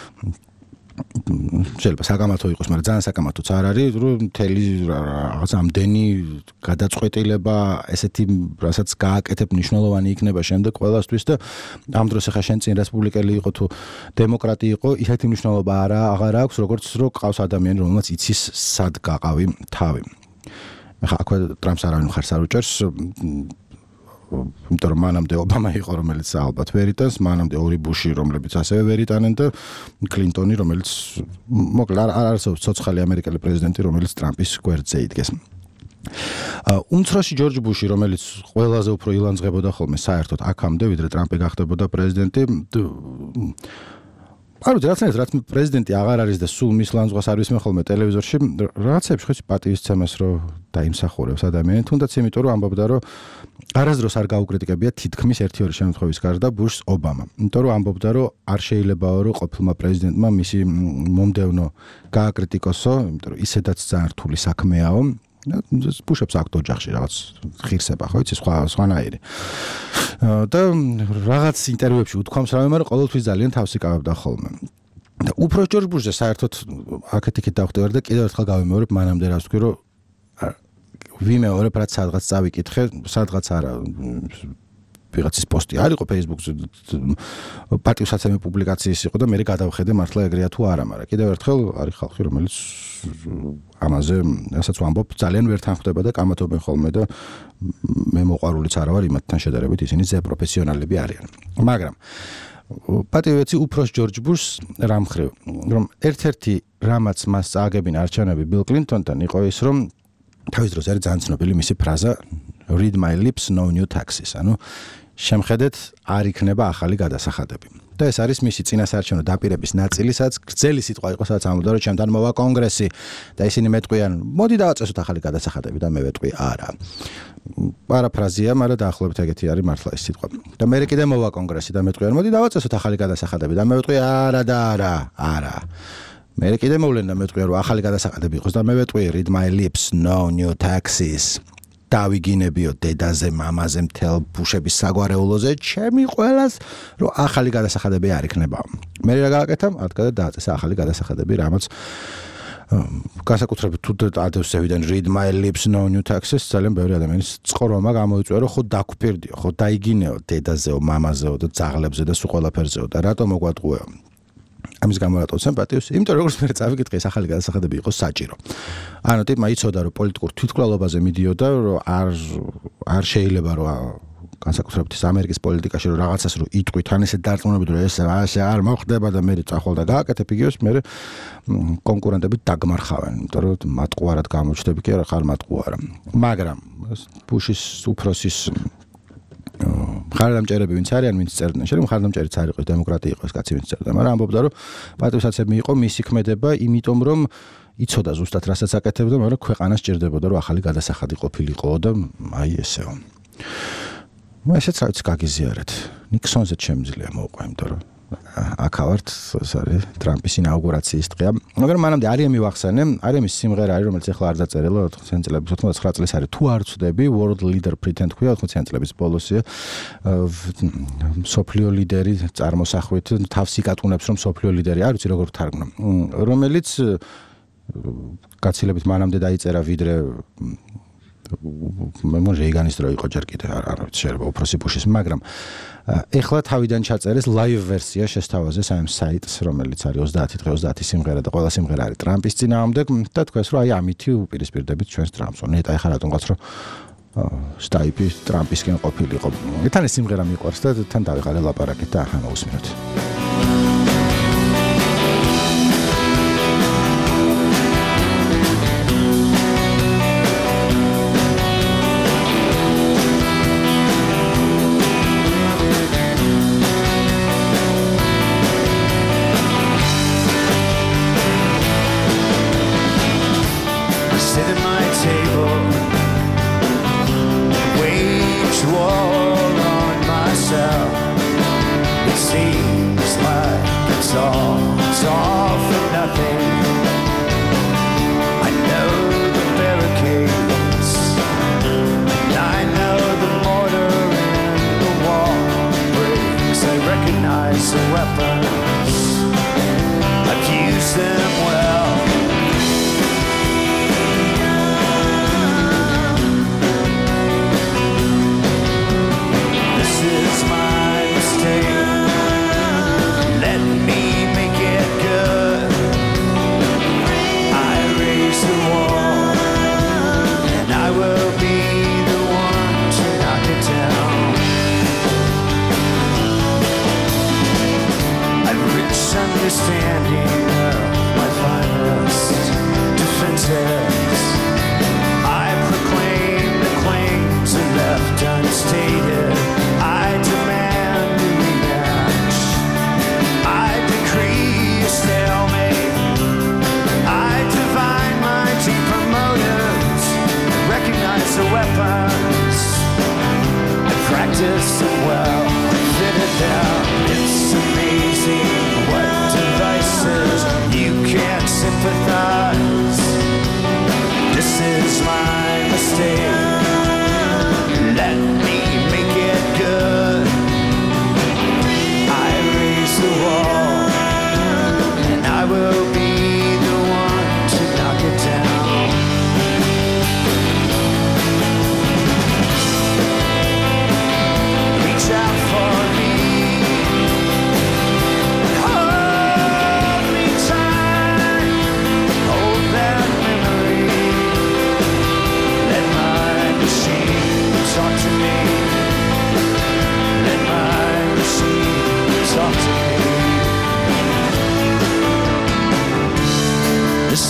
შეიძლება საკამათო იყოს, მაგრამ ძალიან საკამათოც არ არის, რომ მთელი რაღაც ამდენი გადაწყვეტილება, ესეთი რასაც გააკეთებ მნიშვნელოვანი იქნება შემდეგ ყველასთვის და ამ დროს ახლა შენ წინ რესპუბლიკელი იყო თუ დემოკრატი იყო, ისეთი მნიშვნელობა არა აღარ აქვს, როგორც რომ ყავს ადამიანი, რომელსაც იცის სად გაყავი თავი. ახლა აქვე ტრამპს არავინ ხარს არ უჭერს იმიტომ რომ მანამდე ობამა იყო რომელიც ალბათ ვერ იტანს, მანამდე ორი ბუში რომლებიც ასევე ვერ იტანენ და კლინტონი რომელიც მოკლედ არ არსებობს ცოცხალი ამერიკელი პრეზიდენტი რომელიც ტრამპის გვერდზე იდგეს. უმცროსი ჯორჯ ბუში რომელიც ყველაზე უფრო ილანძღებოდა ხოლმე საერთოდ აქამდე ვიდრე ტრამპი გახდებოდა პრეზიდენტი არ ვიცი რაცნაირად რაც პრეზიდენტი აღარ არის და სულ მის ლანძღვას არ ვისმენ ხოლმე ტელევიზორში რაღაცებს ხო პატივისცემას რომ დაიმსახურებს ადამიანი თუნდაც იმიტომ რომ ამბობდა რომ არასდროს არ გაუკრიტიკებია თითქმის ერთი ორი შემთხვევის გარდა ბუშს ობამა იმიტომ რომ ამბობდა რომ არ შეიძლებაო რომ ყოფილმა პრეზიდენტმა მისი მომდევნო გააკრიტიკოსო იმიტომ რომ ისედაც ძალიან რთული საქმეაო ბუშებს აქვთ ოჯახში რაღაც ღირსება ხო იცი სხვა სხვანაირი და რაღაც ინტერვიუებში უთქვამს რამე მაგრამ ყოველთვის ძალიან თავს იკავებდა ხოლმე და უფრო ჯორჯ ბუშზე საერთოდ აქეთ-იქით დავხვდები და კიდევ ერთხელ გავიმეორებ მანამდე რას ვთქვი რომ ვიმეორებ რაც სადღაც წავიკითხე სადღაც არა ვიღაცის პოსტი არ იყო Facebook-ზე პატივსაცემი პუბლიკაციის იყო და მე გადავხედე მართლა ეგრეა თუ არა, მაგრამ კიდევ ერთხელ არის ხალხი რომელიც ამაზე რასაც ვამბობ ძალიან ვერ თანხდება და კამათობენ ხოლმე და მე მოყვარულიც არა ვარ იმათთან შედარებით ისინი ზე პროფესიონალები არიან. მაგრამ პატივეცი უფროს ჯორჯ ბუშს რამხრივ რომ ერთ-ერთი რამაც მას წააგებინა არჩევნები ბილ კლინტონთან იყო ის რომ თავის დროზე არის ძალიან ცნობილი მისი ფრაზა read my lips no new taxes ანუ შემხედეთ არ იქნება ახალი გადასახადები და ეს არის მისი წინასაარჩევნო დაპირების ნაწილისაც გრძელი სიტყვა იყო სადაც ამბობდა რომ ჩემთან მოვა კონგრესი და ისინი მეტყვიან მოდი დავაწესოთ ახალი გადასახადები და მე ვეტყვი არა პარაფრაზია მაგრამ დაახლოებით ეგეთი არის მართლა ეს სიტყვა და მე კიდე მოვა კონგრესი და მეტყვიან მოდი დავაწესოთ ახალი გადასახადები და მე ვეტყვი არა და არა არა მე კიდე მოვლენ და მეტყვიან რომ ახალი გადასახადები იყოს და მე ვეტყვი read my lips no new taxes დავიგინებიო დედაზე, მამაზე, მთელ ბუშების საგვარეულოზე, ჩემი ყველას, რომ ახალი გადასახადები არ იქნება. მე რა გააკეთა? ადგა და დააწესა ახალი გადასახადები, რამაც განსაკუთრებით თუ ადევსებიდან read my lips no new taxes ძალიან ბევრი ადამიანის წყორომა გამოიწვია, რომ ხო დაგვპირდიო, ხო დაიგინეო დედაზეო, მამაზეო და ძაღლებზე და სულ ყველაფერზეო და რატომ მოგვატყუეო? ამის გამო რატო სიმპათიებს? იმიტომ როგორც მე წავიკითხე ეს ახალი გადასახადები იყო საჭირო. ანუ ტიპმა იცოდა რომ პოლიტიკურ თვითმკვლელობაზე მიდიოდა რომ არ არ შეიძლება რომ განსაკუთრებით ეს ამერიკის პოლიტიკაში რომ რაღაცას რომ იტყვით ან ესე დარწმუნებით რომ ეს არ მოხდება და მე წახვალ და გააკეთებ იგივეს მე კონკურენტები დაგმარხავენ იმიტომ რომ მატყუარად გამოჩნდები კი არა ხარ მატყუარა მაგრამ ბუშის უფროსის მხარდამჭერები ვინც არიან ვინც წერდნენ შეიძლება მხარდამჭერიც არ იყოს დემოკრატია იყოს კაცი ვინც წერდა მაგრამ ამბობდა რომ პატივსაცემი იყო მისი ქმედება იმიტომ რომ იცოდა ზუსტად რასაც აკეთებდა მაგრამ ქვეყანას ჭირდებოდა რომ ახალი გადასახადი ყოფილიყო და აი ესეო მე ესეც რაც გაგიზიარეთ ნიქსონზე შემძლია მოყვე იმიტომ რომ აქავართ ეს არის ტრამპის ინაუგურაციის დღეა მაგრამ მანამდე არიემი ვახსენე არიემის სიმღერა არის რომელიც ახლა არ დაწერილა ოთხმოციანი წლების ოთხმოცდაცხრა წლის არის თუ არ ვწდები World Leader Pretend ქვია ოთხმოციანი წლების ბოლოსია სოფლიო ლიდერი წარმოსახვით თავს იკატუნებს რომ სოფლიო ლიდერი არ ვიცი როგორ ვთარგმნო რომელიც გაცილებით მანამდე დაიწერა ვიდრე მე მგონი რეიგანის დრო იყო ჯერ კიდე არ ვიცი შეიძლება უფროსი ბუშის მაგრამ ეხლა თავიდან ჩაწერეს live version შესთავაზეს ამ საიტს რომელიც არის ოცდაათი დღე ოცდაათი სიმღერა და ყველა სიმღერა არის ტრამპის წინააღმდეგ და თქვენს რომ აი ამითი უპირისპირდებით ჩვენს ტრამპს ნეტა ეხლა რატომღაც რომ სტაიპი ტრამპისკენ ყოფილიყო თან ეს სიმღერა მიყვარს და თან დავიღალე ლაპარაკით და ახლა მოусმინოთ Let me make it good.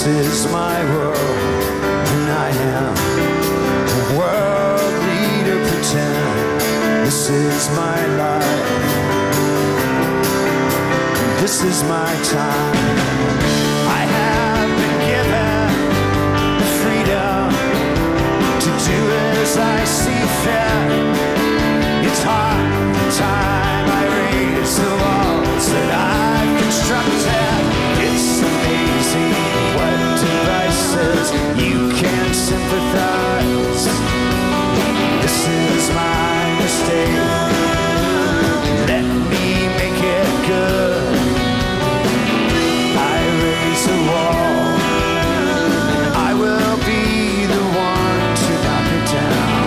This is my world, and I am a world leader. Pretend this is my life. This is my time. I have been given the freedom to do as I see fit. It's hard time I raise the walls that I've constructed. It's amazing what devices you can sympathize. This is my mistake. Let me make it good. I raise the wall. I will be the one to knock it down.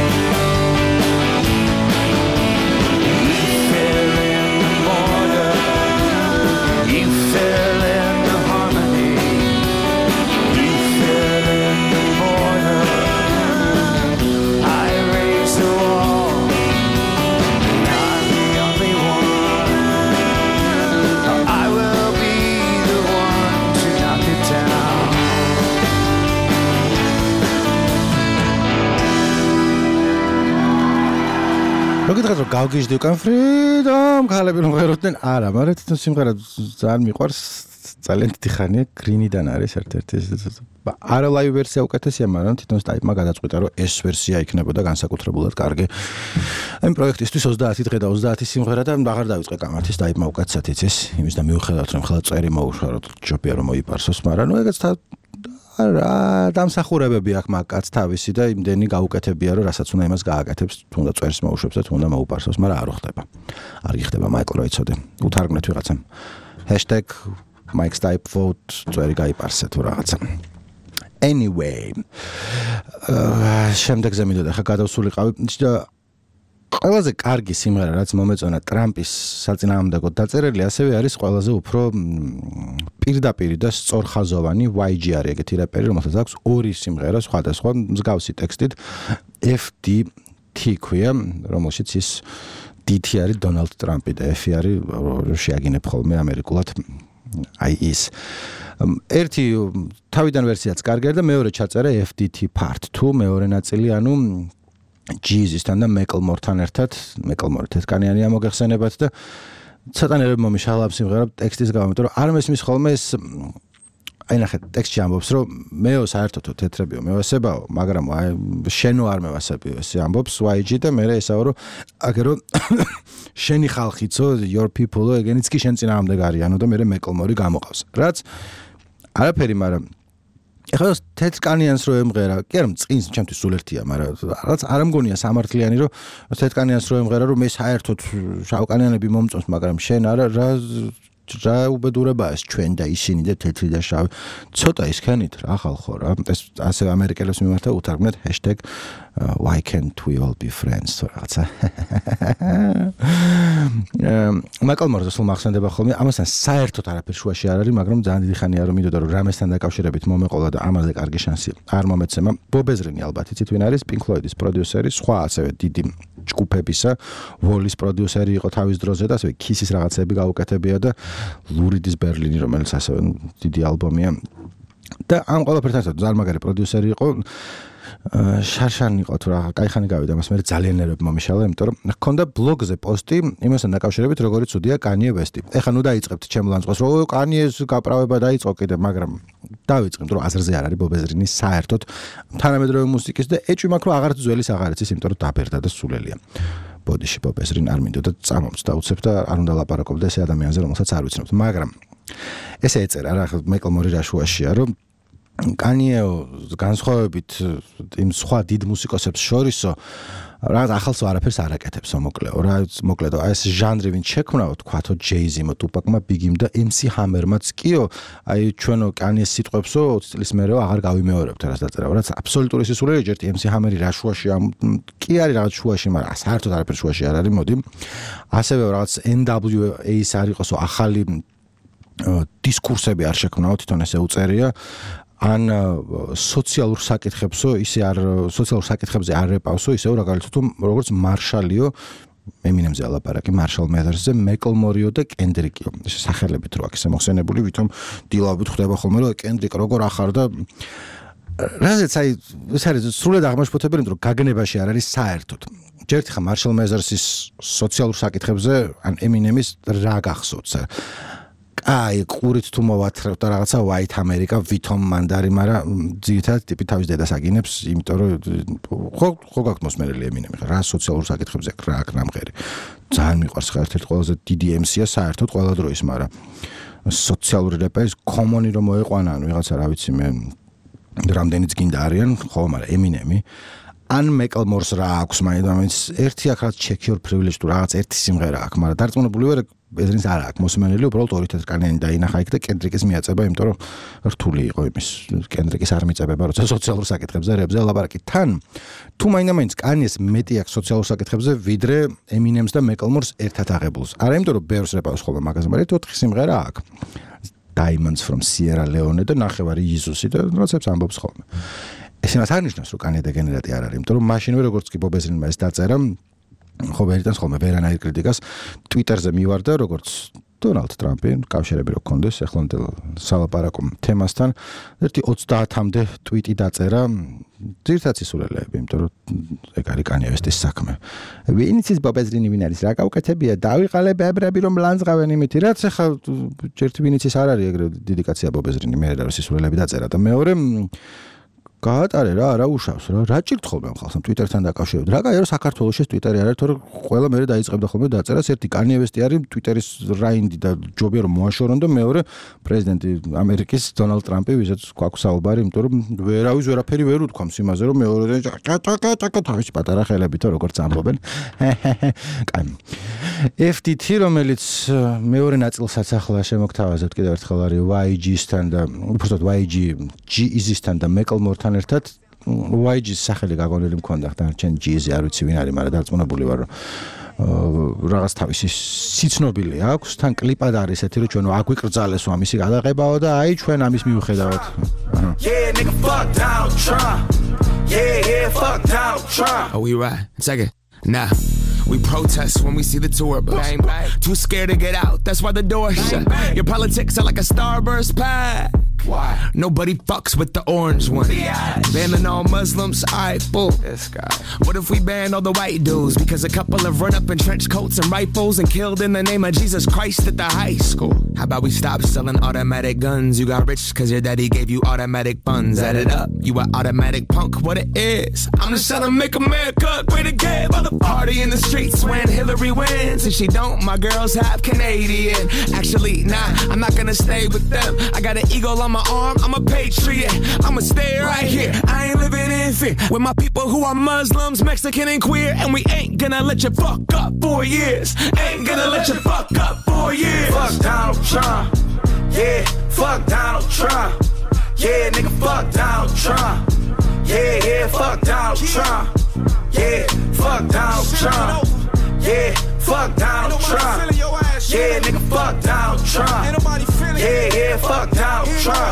You fill in the mortar. You fill in the harmony. You fill in the mortar. I raise the wall. And I'm the only one. I will be the one to knock it down. მოგითხრათ რომ გავგიჟდი უკან freedom ქალები რომ ღეროდნენ არა მაგრამ თვითონ სიმღერა ძალიან მიყვარს ძალიან დიდი ხანია გრინიდან არის ერთ-ერთი არა ლაივ ვერსია უკეთესია მაგრამ თვითონ სტაიპმა გადაწყვიტა რომ ეს ვერსია იქნებოდა განსაკუთრებულად კარგი ამ პროექტისთვის ოცდაათი დღე და ოცდაათი სიმღერა და აღარ დავიწყე კამათი სტაიპმა უკეთესად იცის იმის და მიუხედავად რომ ხლა წერი მოუშვა რომ ჯობია რომ მოიპარსოს მაგრამ ნუ ეგეც რა დამსახურებები აქვს მაგ კაცს თავისი და იმდენი გაუკეთებია რომ რასაც უნდა იმას გააკეთებს თუნდაც წერს მოუშვებს და თუნდა მოუპარსოს მაგრამ არ ხდება არ გიხდება მაიკლ როიცოდე უთარგმნეთ ვიღაცამ hashtag Mike Stipe vote წერი გაიპარსე თუ რაღაცა anyway შემდეგზე მინდოდა ხა გადავსულიყავი და ყველაზე კარგი სიმღერა რაც მომეწონა ტრამპის საწინააღმდეგო დაწერილი ასევე არის ყველაზე უფრო პირდაპირ და სწორხაზოვანი ვაი ჯი არის ეგეთი რეპერი რომელსაც აქვს ორი სიმღერა სხვადასხვა მსგავსი ტექსტით ეფ დი თი ქვია რომელშიც ის დი-ი არის დონალდ ტრამპი და ეფ-ი არის შეაგინებ ხოლმე ამერიკულად აი ის ერთი თავიდან ვერსიაც კარგია და მეორე ჩაწერა ეფ დი თი part two მეორე ნაწილი ანუ ჯიზისთან და მეკლმორთან ერთად მეკლმორი თეთრკანიანია მოგეხსენებათ და ცოტა ნერვები მომიშალა ამ სიმღერა ტექსტის გამო იმიტომ რომ არ მესმის ხოლმე ეს აი ნახეთ ტექსტში ამბობს რომ მეო საერთოდ თეთრებიო მევასებაო მაგრამ აი შენო არ მევასებიო ეს ამბობს ვაი ჯი და მე ესაო რომ აგე რომ შენი ხალხიცო your people ეგენიც კი შენ წინააღმდეგ არიანო და მე მეკლმორი გამოყავს რაც არაფერი მაგრამ ეხლა თეთრკანიანს რო ემღერა, კი არა წინს ჩემთვის სულ ერთია, მაგრამ რაღაც არ მგონია სამართლიანი რომ თეთრკანიანს რო ემღერა რომ მე საერთოდ შავკანიანები მომწონს, მაგრამ შენ არა რა რა უბედურებაა ეს ჩვენ და ისინი და თეთრი და შავი. ცოტა ისქენით რა ხალხო რა. ეს ასე ამერიკელებს მიმართა უთარგმნეთ hashtag why can't we all be friends რაღაცა. მაიკლ მორზი სულ მახსენდება ხოლმე, ამასთან საერთოდ არაფერ შუაში არ არის, მაგრამ ძალიან დიდი ხანია რომ მინდოდა რომ რამესთან დაკავშირებით მომეყოლა და ამაზე კარგი შანსი არ მომეცემა. ბობ ეზრინი ალბათ იცით ვინ არის, Pink Floyd-ის პროდიუსერი, სხვა ასევე დიდი ჯგუფებისა, ვოლის პროდიუსერი იყო თავის დროზე და ასევე Kiss-ის რაღაცები გაუკეთებია და ლურიდის ბერლინი, რომელიც ასევე დიდი ალბომია. და ამ ყველაფერთან ერთად ძალიან მაგარი პროდიუსერი იყო. შარშანი იყო თუ რა, кайხანი გავიდა, მას მე ძალიან ნერვები მომიშალა, იმიტომ რომ ჰქონდა ბლოგზე პოსტი იმასთან დაკავშირებით, როგორი ცუდია კანიე ვესტი. ეხლა ნუ დაიწყებთ ჩემ ლანძღოს, რომ კანიეს გაправება დაიწყო კიდე, მაგრამ დავიწყებთ, რომ აზრზე არ არის ბობ ეზრინის საერთოდ თანამედროვე მუსიკის და ეჭვი მაქვს, რომ აღარც ძველის აღარ იცის, იმიტომ რომ დაბერდა და სულელია. ბოდიში ბობ ეზრინ არ მინდოდა წამომწ და უცებ და არ უნდა ლაპარაკობდა ესე ადამიანზე, რომელსაც არ ვიცნობთ, მაგრამ ესე ეწერა რა, მაიკლ მორი რა შუაშია, რომ კანიეო განსხვავებით იმ სხვა დიდ მუსიკოსებს შორისო რაღაც ახალს არაფერს არ აკეთებსო მოკლეო რა მოკლედო აი ეს ჟანრი ვინ შექმნაო თქვათო ჯეიზიმო ტუპაკმა ბიგიმ და ემ სი ჰამერმაც კიო აი ჩვენო კანიეს სიტყვებსო ოცი წლის მერეო აღარ გავიმეორებთ რაც დაწერა რაც აბსოლუტური სისულელე ჯერტი ემ სი ჰამერი რა შუაში კი არის რაღაც შუაში მაგრამ საერთოდ არაფერ შუაში არ არის მოდი ასევე რაღაც ენ დაბლიუ ეის არ იყოსო ახალი დისკურსები არ შექმნაო თვითონ ესე უწერია ან სოციალურ საკითხებსო ისე არ სოციალურ საკითხებზე არ რეპავსო ისე როგორც თუ როგორც მარშალიო ემინემზე ალაპარაკი, მარშალ მეთერსზე, მეკლმორიო და კენდრიკიო. ეს სახელებით რო აქ ისე მოხსენებული, ვითომ დილავით ხვდება ხოლმე რომ კენდრიკ როგორ ახარ და რაზეც აი ეს არის სრულად აღმაშფოთებელი, რომ გაგნებაში არ არის საერთოდ. ჯერ ხა მარშალ მეთერსის სოციალურ საკითხებზე ან ემინემის რა გახსოვთ? აი, ყურით თუ მოვათრევთ რაღაცა White America, ვითომ მანდარი, მაგრამ ძირითადად ტიპი თავის დედას აგინებს, იმიტომ რომ ხო ხო გაქვთ მოსმენელი ემინემი, რა სოციალურ საკითხებზე რა აქ ნამღერი. ძალიან მიყვარს ხა ერთ-ერთი ყველაზე დიდი ემ სია საერთოდ ყველა დროის, მაგრამ სოციალური რეპერის კომონი რომ მოეყვანა, ანუ ვიღაცა რა ვიცი მე რამდენიც გინდა არიან, ხო, მაგრამ ემინემი ან მეკლმორს რა აქვს მაინც ერთი აქ რაც check your privilege თუ რაღაც ერთი სიმღერა აქვს, მაგრამ დარწმუნებული ვარ ბედრინს არ აქვს მოსმენელი, უბრალოდ ორი თეთრკანიანი დაინახა იქ და კენდრიკის მიაწება, იმიტომ რომ რთული იყო იმის კენდრიკის არ მიწებება, როცა სოციალურ საკითხებზე რებზე ლაპარაკი. თან თუ მაინც კანიეს მეტი აქვს სოციალურ საკითხებზე, ვიდრე ემინემს და მეკლმორს ერთად აღებულს. არა იმიტომ რომ ბევრს რეპავს ხოლმე მაგაზე, მაგრამ ერთი ოთხი სიმღერა აქვს. Diamonds from Sierra Leone და ნახევარი იესუსი და რაღაცებს ამბობს ხოლმე. ეს იმას არნიშნავს, რომ კანია დეგენერატი არ არის, იმიტომ რომ მაშინვე როგორც კი ბობეზრინმა ეს დაწერა, ხო ვერიტანს ხოლმე ვერანაირ კრიტიკას Twitter-ზე მივარდა, როგორც დონალდ ტრამპი, კავშირები რო გქონდეს ახლანდელ სალაპარაკო თემასთან, ერთი ოცდაათამდე ტვიტი დაწერა, ძირითადად სისულელეები, იმიტომ რომ ეგ არის კანია ვესტის საქმე. ვინც ის ბობეზრინი ვინ არის, რა გაუკეთებია, დავიყალე ბებრები რომ ლანძღავენ იმითი, რაც ახლა ერთი ვინც ის არ არის ეგრე დედიკაცია ბობეზრინი, მე რა სისულელეები დაწერა და მეორე გაატარე რა, არა უშავს რა, რა ჭირთ ხოლმე ხალხს Twitter-თან დაკავშირებით. რა კაი, რომ საქართველოში Twitter-ი არის, თორე ყველა მე დაიწყებდა ხოლმე დაწერას, ერთი კანია ვესტი არის Twitter-ის რაინდი და ჯობია რომ მოაშორონ და მეორე პრეზიდენტი ამერიკის დონალდ ტრამპი, ვისაც გვაქვს საუბარი, იმიტომ რომ ვერავის ვერაფერი ვერ უთქვამს იმაზე, რომ მეორე ჭაკა თავისი პატარა ხელები თუ როგორც ამბობენ. კაი. ეფ დი თი რომელიც მეორე ნაწილსაც ახლა შემოგთავაზებთ კიდევ ერთხელ არის ვაი ჯი-სთან და უბრალოდ ვაი ჯი G-Eazy-სთან და მეკლმორთან ერთად ვაი ჯი-ის სახელი გაგონილი მქონდა, დანარჩენ G-Eazy არ ვიცი ვინ არის, მაგრამ დარწმუნებული ვარ რომ რაღაც თავისი სიცნობილი აქვს, თან კლიპად არის ესეთი რომ ჩვენ აგვიკრძალეს ამისი გადაღებაო და აი ჩვენ ამის მიუხედავად. Yeah, nigga, fuck Donald Trump. Yeah, yeah, fuck Donald Trump. Are we right? Second. Nah. We protest when we see the tour bus. Bang, bang. Too scared to get out, that's why the door shut. Bang. Your politics are like a Starburst pack. Why? Nobody fucks with the orange one. Banning all Muslims, alright, fool. This guy. What if we ban all the white dudes because a couple have run up in trench coats and rifles and killed in the name of Jesus Christ at the high school? How about we stop selling automatic guns? You got rich cause your daddy gave you automatic funds. Add it up, you an automatic punk, what it is. I'm just trying to make America great again. Mother party in the streets when Hillary wins. If she don't, my girl's half Canadian. Actually, nah, I'm not gonna stay with them. I got an eagle on my arm, I'm a patriot. I'ma stay right here, I ain't living in fear. With my people who are Muslims, Mexican and queer. And we ain't gonna let you fuck up for years. Ain't gonna let you fuck up for years. Fuck Donald Trump. Yeah, fuck Donald Trump. Yeah, nigga, fuck Donald Trump. Yeah, yeah, fuck Donald Trump. Yeah, fuck Donald Trump. Yeah, fuck Donald Trump. Yeah, nigga, fuck Donald Trump. Yeah, yeah, fuck Donald Trump.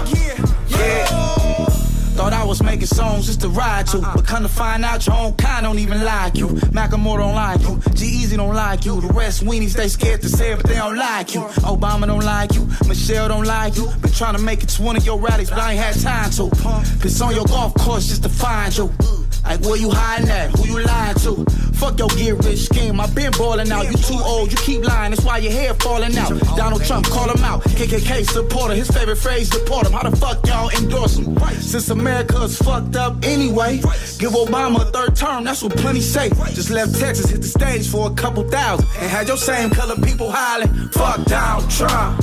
Yeah. Thought I was making songs just to ride to, but come to find out your own kind don't even like you. Macklemore don't like you, G-Eazy don't like you. The rest weenies they scared to say it, but they don't like you. Obama don't like you, Michelle don't like you. Been trying to make it to one of your rallies, but I ain't had time to. Piss on your golf course just to find you. Like where you hiding at? Who you lying to? Fuck your get rich scheme. I been balling out. You too old. You keep lying. That's why your hair falling out. Donald Trump call him out. K K K supporter. His favorite phrase support him. How the fuck y'all endorse him? Since America's fucked up anyway, give Obama a third term. That's what plenty say. Just left Texas, hit the stage for a couple thousand, and had your same color people hollering. Fuck Donald Trump.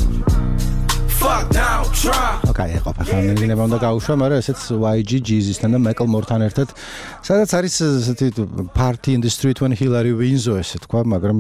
Fuck Donald Trump. Okay, ყოფა ხანერგინება უნდა გაუშვა, მაგრამ ესეც ვაი ჯი G-Eazy-სთან და მეკლმორთან ერთად, სადაც არის ესეთი party in the street when Hillary wins, ესე თქვა, მაგრამ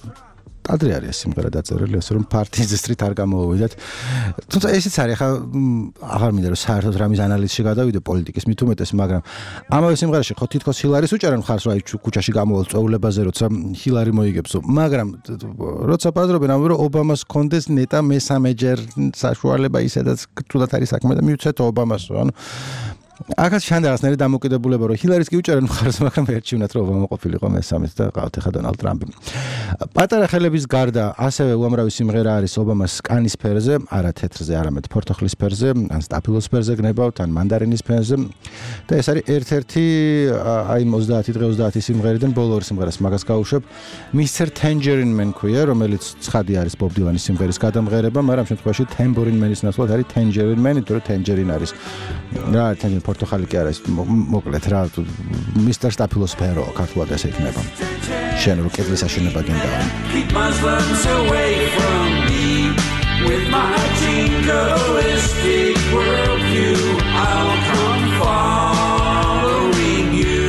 ადრე არის ეს სიმღერა დაწერილი, ასე რომ party in the street არ გამოვიდეთ. თუმცა ესეც არის, ხა აღარ მინდა რომ საერთოდ რამის ანალიზში გადავიდე პოლიტიკის მით უმეტეს, მაგრამ ამავე სიმღერაში ხო თითქოს Hillary-ს უჭერენ ხარს, რომ აი ქუჩაში გამოვალ წვეულებაზე, როცა Hillary მოიგებსო, მაგრამ როცა პატრობენ ამ რომ ობამას კონდეს ნეტა მესამეჯერ საშუალება ისედაც თუდად არის საქმე და მიუცეთ ობამასო, ანუ აქაც შანდა რაღაცნაირი დამოკიდებულება რომ ჰილარის კი უჭერენ მხარს, მაგრამ ვერჩივნათ რომ ობამა ყოფილიყო მესამეც და ყავთ ახლა დონალდ ტრამპი. პატარა ხელების გარდა ასევე უამრავი სიმღერა არის ობამას კანის ფერზე, არა თეთრზე, არამედ ფორთოხლის ფერზე, ან სტაფილოს ფერზე გნებავთ, ან მანდარინის ფერზე. და ეს არის ერთ-ერთი აი ოცდაათი დღე ოცდაათი სიმღერიდან ბოლო ორი სიმღერას მაგას გავუშვებ. Mister Tangerine Man ქვია, რომელიც ცხადი არის ბობ დილანის სიმღერის გადამღერება, მაგრამ ამ შემთხვევაში Tambourine Man-ის ნაცვლად არის Tangerine Man, იმიტომ რომ Tangerine არის რა Tangerine პორტოხალი კი არა, ეს მოკლედ რა Mister Staphylos Pero ქართულად ესე იქნება. შენ რო კედლის აშენება გინდა. Keep Muslims away from me with my jingoistic worldview. I'll come following you.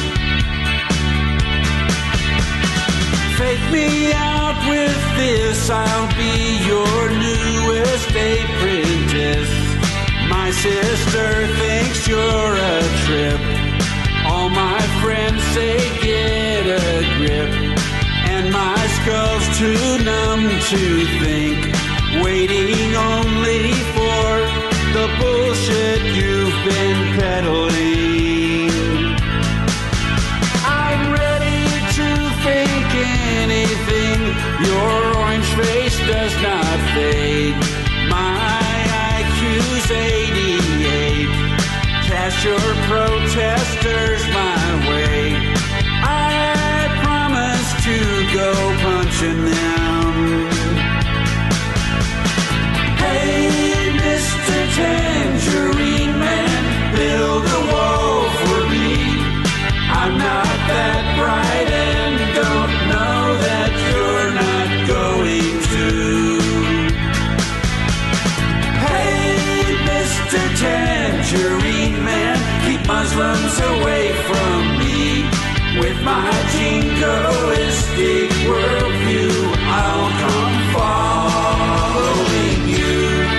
Fake me out with this, I'll be your newest apprentice. My sister thinks you're a trip. All my friends say get a grip. And my skull's too numb to think. Waiting only for the bullshit you've been peddling. I'm ready to think anything. Your orange face does not fade. My I Q's eighty-eight. Cast your protesters my way. I promise to go punching them. Hey, Mister Tangerine Man, build a wall for me. I'm not that bright and don't know that you're not going to. Hey, Mister Tangerine Man, keep Muslims away from me. With my jingoistic worldview, I'll come following you.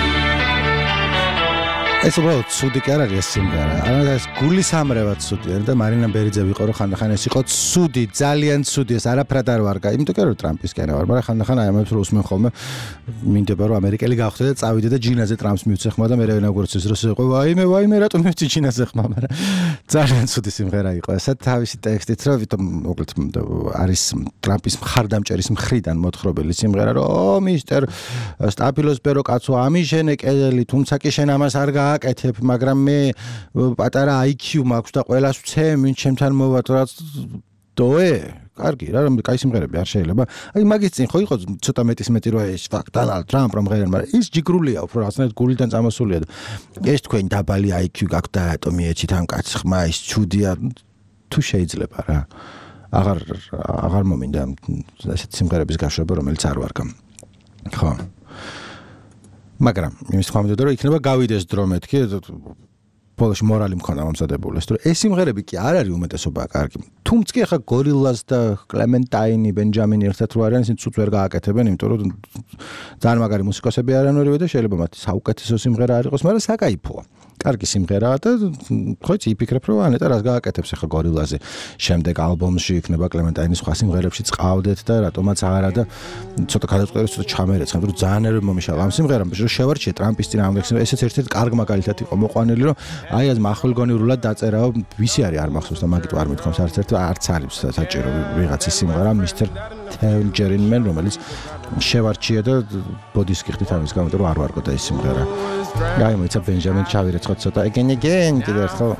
ეს უბრალოდ ცუდი კი არ არის ეს სიმღერა. არა ეს გულისამრევად ცუდია და მარინა ბერიძე ვიყო რომ ხანდახან ეს იყო ცუდი, ძალიან ცუდი, ეს არაფრად არ ვარგა. იმიტომ კი რომ ტრამპისკენ ვარ, მაგრამ ხანდახან აი ამებს რო უსმენ ხოლმე მინდება რომ ამერიკელი გავხდე და წავიდე და ჯინაზე ტრამპს მივცე ხმა და მე რევენაგურცის დროს იყო ვაიმე ვაიმე რატომ მივცე ჯინაზე ხმა, მაგრამ ძალიან ცუდი სიმღერა იყო. ესა თავისი ტექსტით რომ ვითომ მოკლედ არის ტრამპის მხარდამჭერის მხრიდან მოთხრობილი სიმღერა რომ ო მისტერ სტაფილოს პერო კაცო ამიშენე კედელი, თუმცა კი შენ ამას არ გააკეთებ, მაგრამ მე პატარა I Q მაქვს და ყველას ვცემ, ვინ ჩემთან მოვა რაც დოე. კარგი რა, რომ კაი სიმღერები არ შეიძლება. აი მაგის წინ ხო იყო ცოტა მეტის მეტი რო ეს ფაქტ დონალდ ტრამპ რომ ღერენ, მაგრამ ის ჯიგრულია უფრო რაღაცნაირად გულიდან წამოსულია და ეს თქვენ დაბალი I Q გაქვთ და რატომ მიეჩით ამ კაცს ხმა ის ჩუდია თუ შეიძლება რა. აღარ აღარ მომინდა ესეთ სიმღერების გაშვება, რომელიც არ ვარგა. ხო. მაგრამ იმის თქვა მინდოდა რომ იქნება გავიდეს დრო მეთქი ბოლოში მორალი მქონდა მომზადებული ეს რომ ეს სიმღერები კი არ არის უმეტესობა კარგი თუმცა კი ახლა გორილას და კლემენტაინი ბენჯამინი ერთად რო არიან ისინი ცუც ვერ გააკეთებენ იმიტომ რომ ძალიან მაგარი მუსიკოსები არიან ორივე და შეიძლება მათი საუკეთესო სიმღერა არ იყოს მაგრამ საკაიფოა კარგი სიმღერაა და ხო იცი იფიქრებ რომ ანეტა რას გააკეთებს ახლა გორილაზე შემდეგ ალბომში იქნება კლემენტაინის სხვა სიმღერებში წავდეთ და რატომაც აღარა და ცოტა გადაწყვეტილება ცოტა ჩამერეცხა რომ ძალიან ერევ მომიშალა ამ სიმღერამ რომ შევარჩიე ტრამპის წინ ამ ესეც ერთ-ერთი კარგი მაგალითად იყო მოყვანილი რომ აი ეს მახვილგონივრულად დაწერაო ვისი არის არ მახსოვს და მაგით არ მithkoms არც ერთ არც არის საჭირო ვიღაცის სიმღერა Mister Tangerine Man რომელიც შევარჩიე და ბოდისკი ხდით ამის გამო რომ არ ვარგო და ეს სიმღერა აი მოიცა ბენჯამინ ჩავირეცხო ცოტა again again კიდე ერთხელ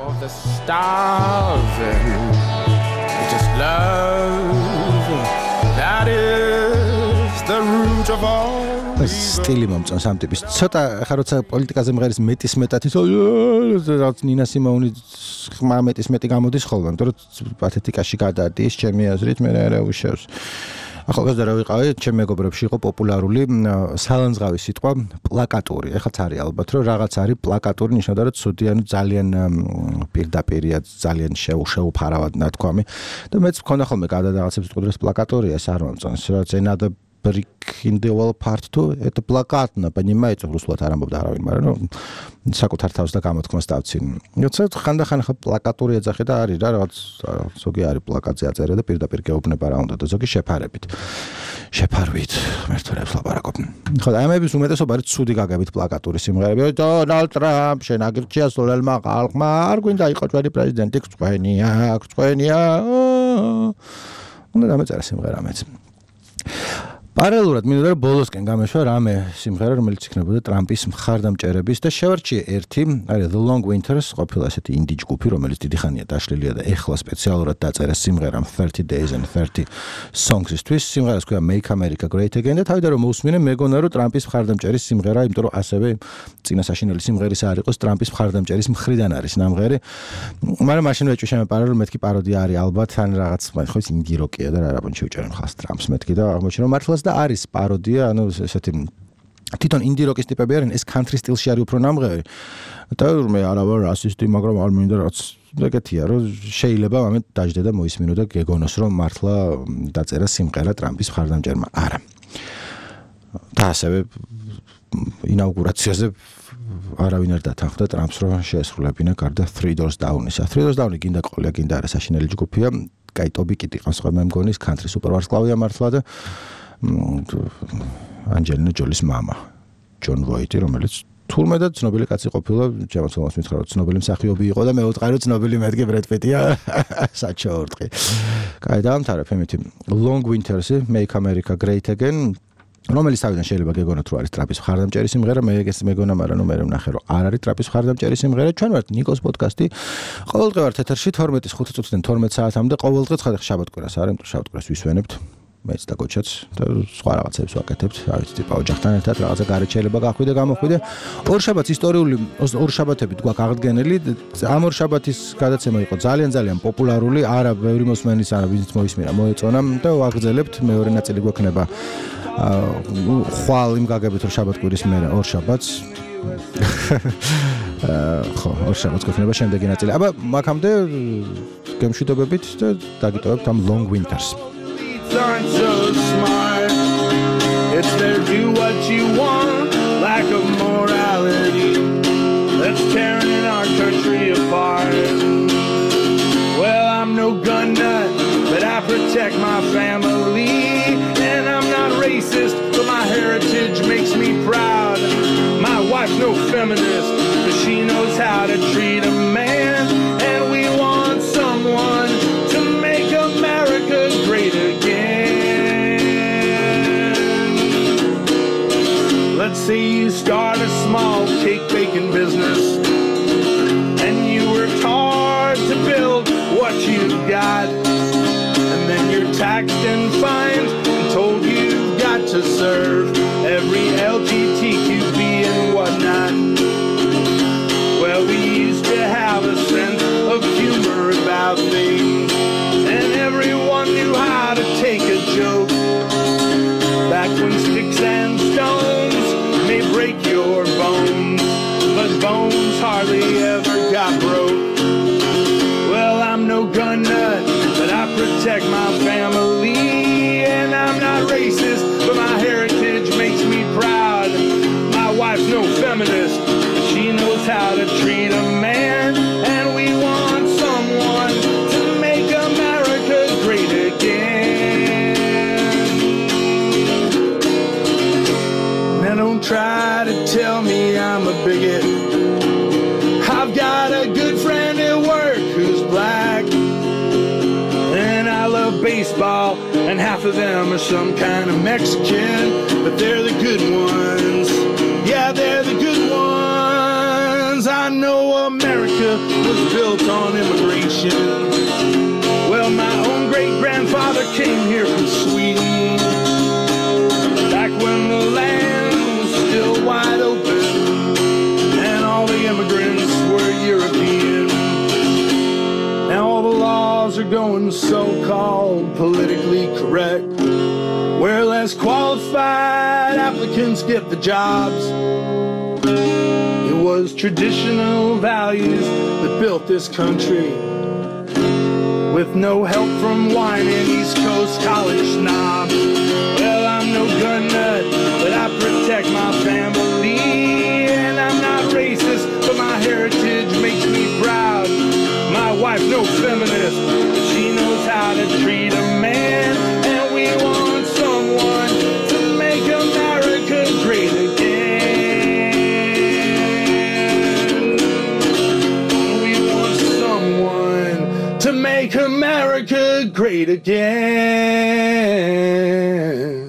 just love that is the root of all სტილი მომწონს ამ ტიპის ცოტა ხა როცა პოლიტიკაზე მღერის მეტის მეტად ის რაც ნინა სიმოუნი ხმა მეტის მეტი გამოდის ხოლმე იმიტომ რომ პათეტიკაში გადადის ჩემი აზრით მე რა უშევს ახალგაზრდა რა ვიყავი ჩემ მეგობრებში იყო პოპულარული სალანძღავი სიტყვა პლაკატური ეხლაც არის ალბათ რომ რაღაც არის პლაკატური ნიშნავდა რომ ცუდი ანუ ძალიან პირდაპირია ძალიან შეუშეუფარავად ნათქვამი და მეც მქონდა ხოლმე გადადაღაცებს ვიტყოდი რომ პლაკატორია ეს არ მომწონს რაც ენა და brick in the wall part two это плакатно, понимаете, русულად არ ამბობდა არავინ, მაგრამ ნუ საკუთარ თავს და გამოთქმას დავცინ. როცა ხანდახან ხა პლაკატური ეძახე და არის რა რაღაც ზოგი არის პლაკატზე აწერე და პირდაპირ გეუბნება რა უნდა და ზოგი შეფარებით. შეფარვით ღმერთებს ლაპარაკობ. ხო და ამების უმეტესობა არის ცუდი გაგებით პლაკატური სიმღერები. დონალდ ტრამპ შენ აგირჩია სულელმა ხალხმა არ გვინდა იყო ჩვენი პრეზიდენტი გწვენია, გწვენია. უნდა დამეწერა სიმღერა მეც. Paralelურად მინდოდა რომ ბოლოსკენ გამეშვა რამე სიმღერა რომელიც იქნებოდა ტრამპის მხარდამჭერების და შევარჩიე ერთი არის The Long Winters ყოფილი ასეთი ინდი ჯგუფი რომელიც დიდი ხანია დაშლილია და ეხლა სპეციალურად დაწერა სიმღერამ thirty days and thirty songs-ისთვის სიმღერას ქვია Make America Great Again და თავიდან რომ მოусმინე მეგონა რომ ტრამპის მხარდამჭერის სიმღერა იმიტომ რომ ასევე წინასაშინელი სიმღერის არ იყოს ტრამპის მხარდამჭერის მხრიდან არის ნამღერი მაგრამ მაშინ ვეჭვი შემე პარალელურად მეთქი პაროდია არის ალბათ ან რაღაც ხო ის ინდი როკია და რა რა ბონჩი უჭერენ ხალხს ტრამპს მეთქი და აღმოჩნდა რომ მართლაც და არის პაროდია, ანუ ესეთი თვითონ ინდი როკის ტიპები არიან, ეს country სტილში არის უფრო ნამღერი. და მე არა ვარ რასისტი, მაგრამ არ მინდა რაც ეგეთია, რომ შეიძლება ამით დაждდე და მოისმინო და გეგონოს, რომ მართლა დაწერა სიმღერა ტრამპის მხარდამჭერმა. არა. და ასევე ინაუგურაციაზე არავინ არ დათანხმდა ტრამპს, რომ შეესრულებინა გარდა Three Doors Down-ისა. Three Doors Down-ი გინდა ყოლია, გინდა არა საშინელი ჯგუფია. კაი ტობი კიტი ყავს ხოლმე მგონი ის country სუპერვარსკვლავია მართლა და ანჯელინა ჯოლის მამა ჯონ ვოიტი რომელიც თურმე და ცნობილი კაცი ყოფილა ჩემაცოლოს მითხრა რომ ცნობილი მსახიობი იყო და მე ვუტყარი რომ ცნობილი მეთქე ბრედ პიტია საჩორტყი კაი დაამთავრებ იმითი Long Winters-ი Make America Great Again რომელიც თავიდან შეიძლება გეგონოთ რომ არის ტრაპის მხარდამჭერი სიმღერა მე ეგეც მეგონა მაგრამ ნუ მე ვნახე რომ არ არის ტრაპის მხარდამჭერი სიმღერა ჩვენ ვართ ნიკოს პოდკასტი ყოველდღე ვართ ეთერში თორმეტის ხუთი წუთიდან თორმეტ საათამდე ყოველდღე ცხადია შაბათ-კვირას არ იმიტომ შაბათ-კვირას ვისვენებთ მეც და კოჩაც და სხვა რაღაცებს ვაკეთებთ რა ვიცი ტიპა ოჯახთან ერთად რაღაცა გარეთ შეიძლება გახვიდე გამოხვიდე ორ შაბათს ისტორიული ორ შაბათებით გვაქვს აღდგენილი ამ ორ შაბათის გადაცემა იყო ძალიან ძალიან პოპულარული არა ბევრი მოსმენის არა ვინც მოისმინა მოეწონა და ვაგრძელებთ მეორე ნაწილი გვექნება ხვალ იმ გაგებით რომ შაბათ-კვირის მერე ორ შაბათს ხო ორ შაბათს გვექნება შემდეგი ნაწილი აბა მაგამდე გემშვიდობებით და დაგიტოვებთ ამ Long Winters aren't so smart. It's their do what you want, lack of morality that's tearing our country apart. Well, I'm no gun nut, but I protect my family. And I'm not racist, but my heritage makes me proud. My wife's no feminist, but she knows how to treat a man. And we want someone to make America great again. Let's say you start a small cake baking business and you worked hard to build what you've got, and then you're taxed and fined and told you've got to serve every L G B T Q B and whatnot. Well, we used to have a sense of humor about things, and everyone knew how to take a joke. Back when sticks and stones may break your bones, but bones hardly ever got broke. Well, I'm no gun nut, but I protect my family. And I'm not racist, but my heritage makes me proud. My wife's no feminist, but she knows how to treat a man. And we want someone to make America great again. Now don't try to tell me I'm a bigot. I've got a good friend at work who's black, and I love baseball, and half of them are some kind of Mexican, but they're the good ones. Yeah, they're the good ones. I know America was built on immigration. Well, my own great-grandfather came here from Sweden, back when the land was still wide open, and all the immigrants were European. Now all the laws are going so-called politically correct, where less qualified applicants get the jobs. It was traditional values that built this country. with no help from whining East Coast college snobs. Well, I'm no gun nut, but I protect my family, and I'm not racist, but my heritage makes me proud. My wife, no feminist, but she knows how to treat a man, and we want someone to make America great again. We want someone to make America great again.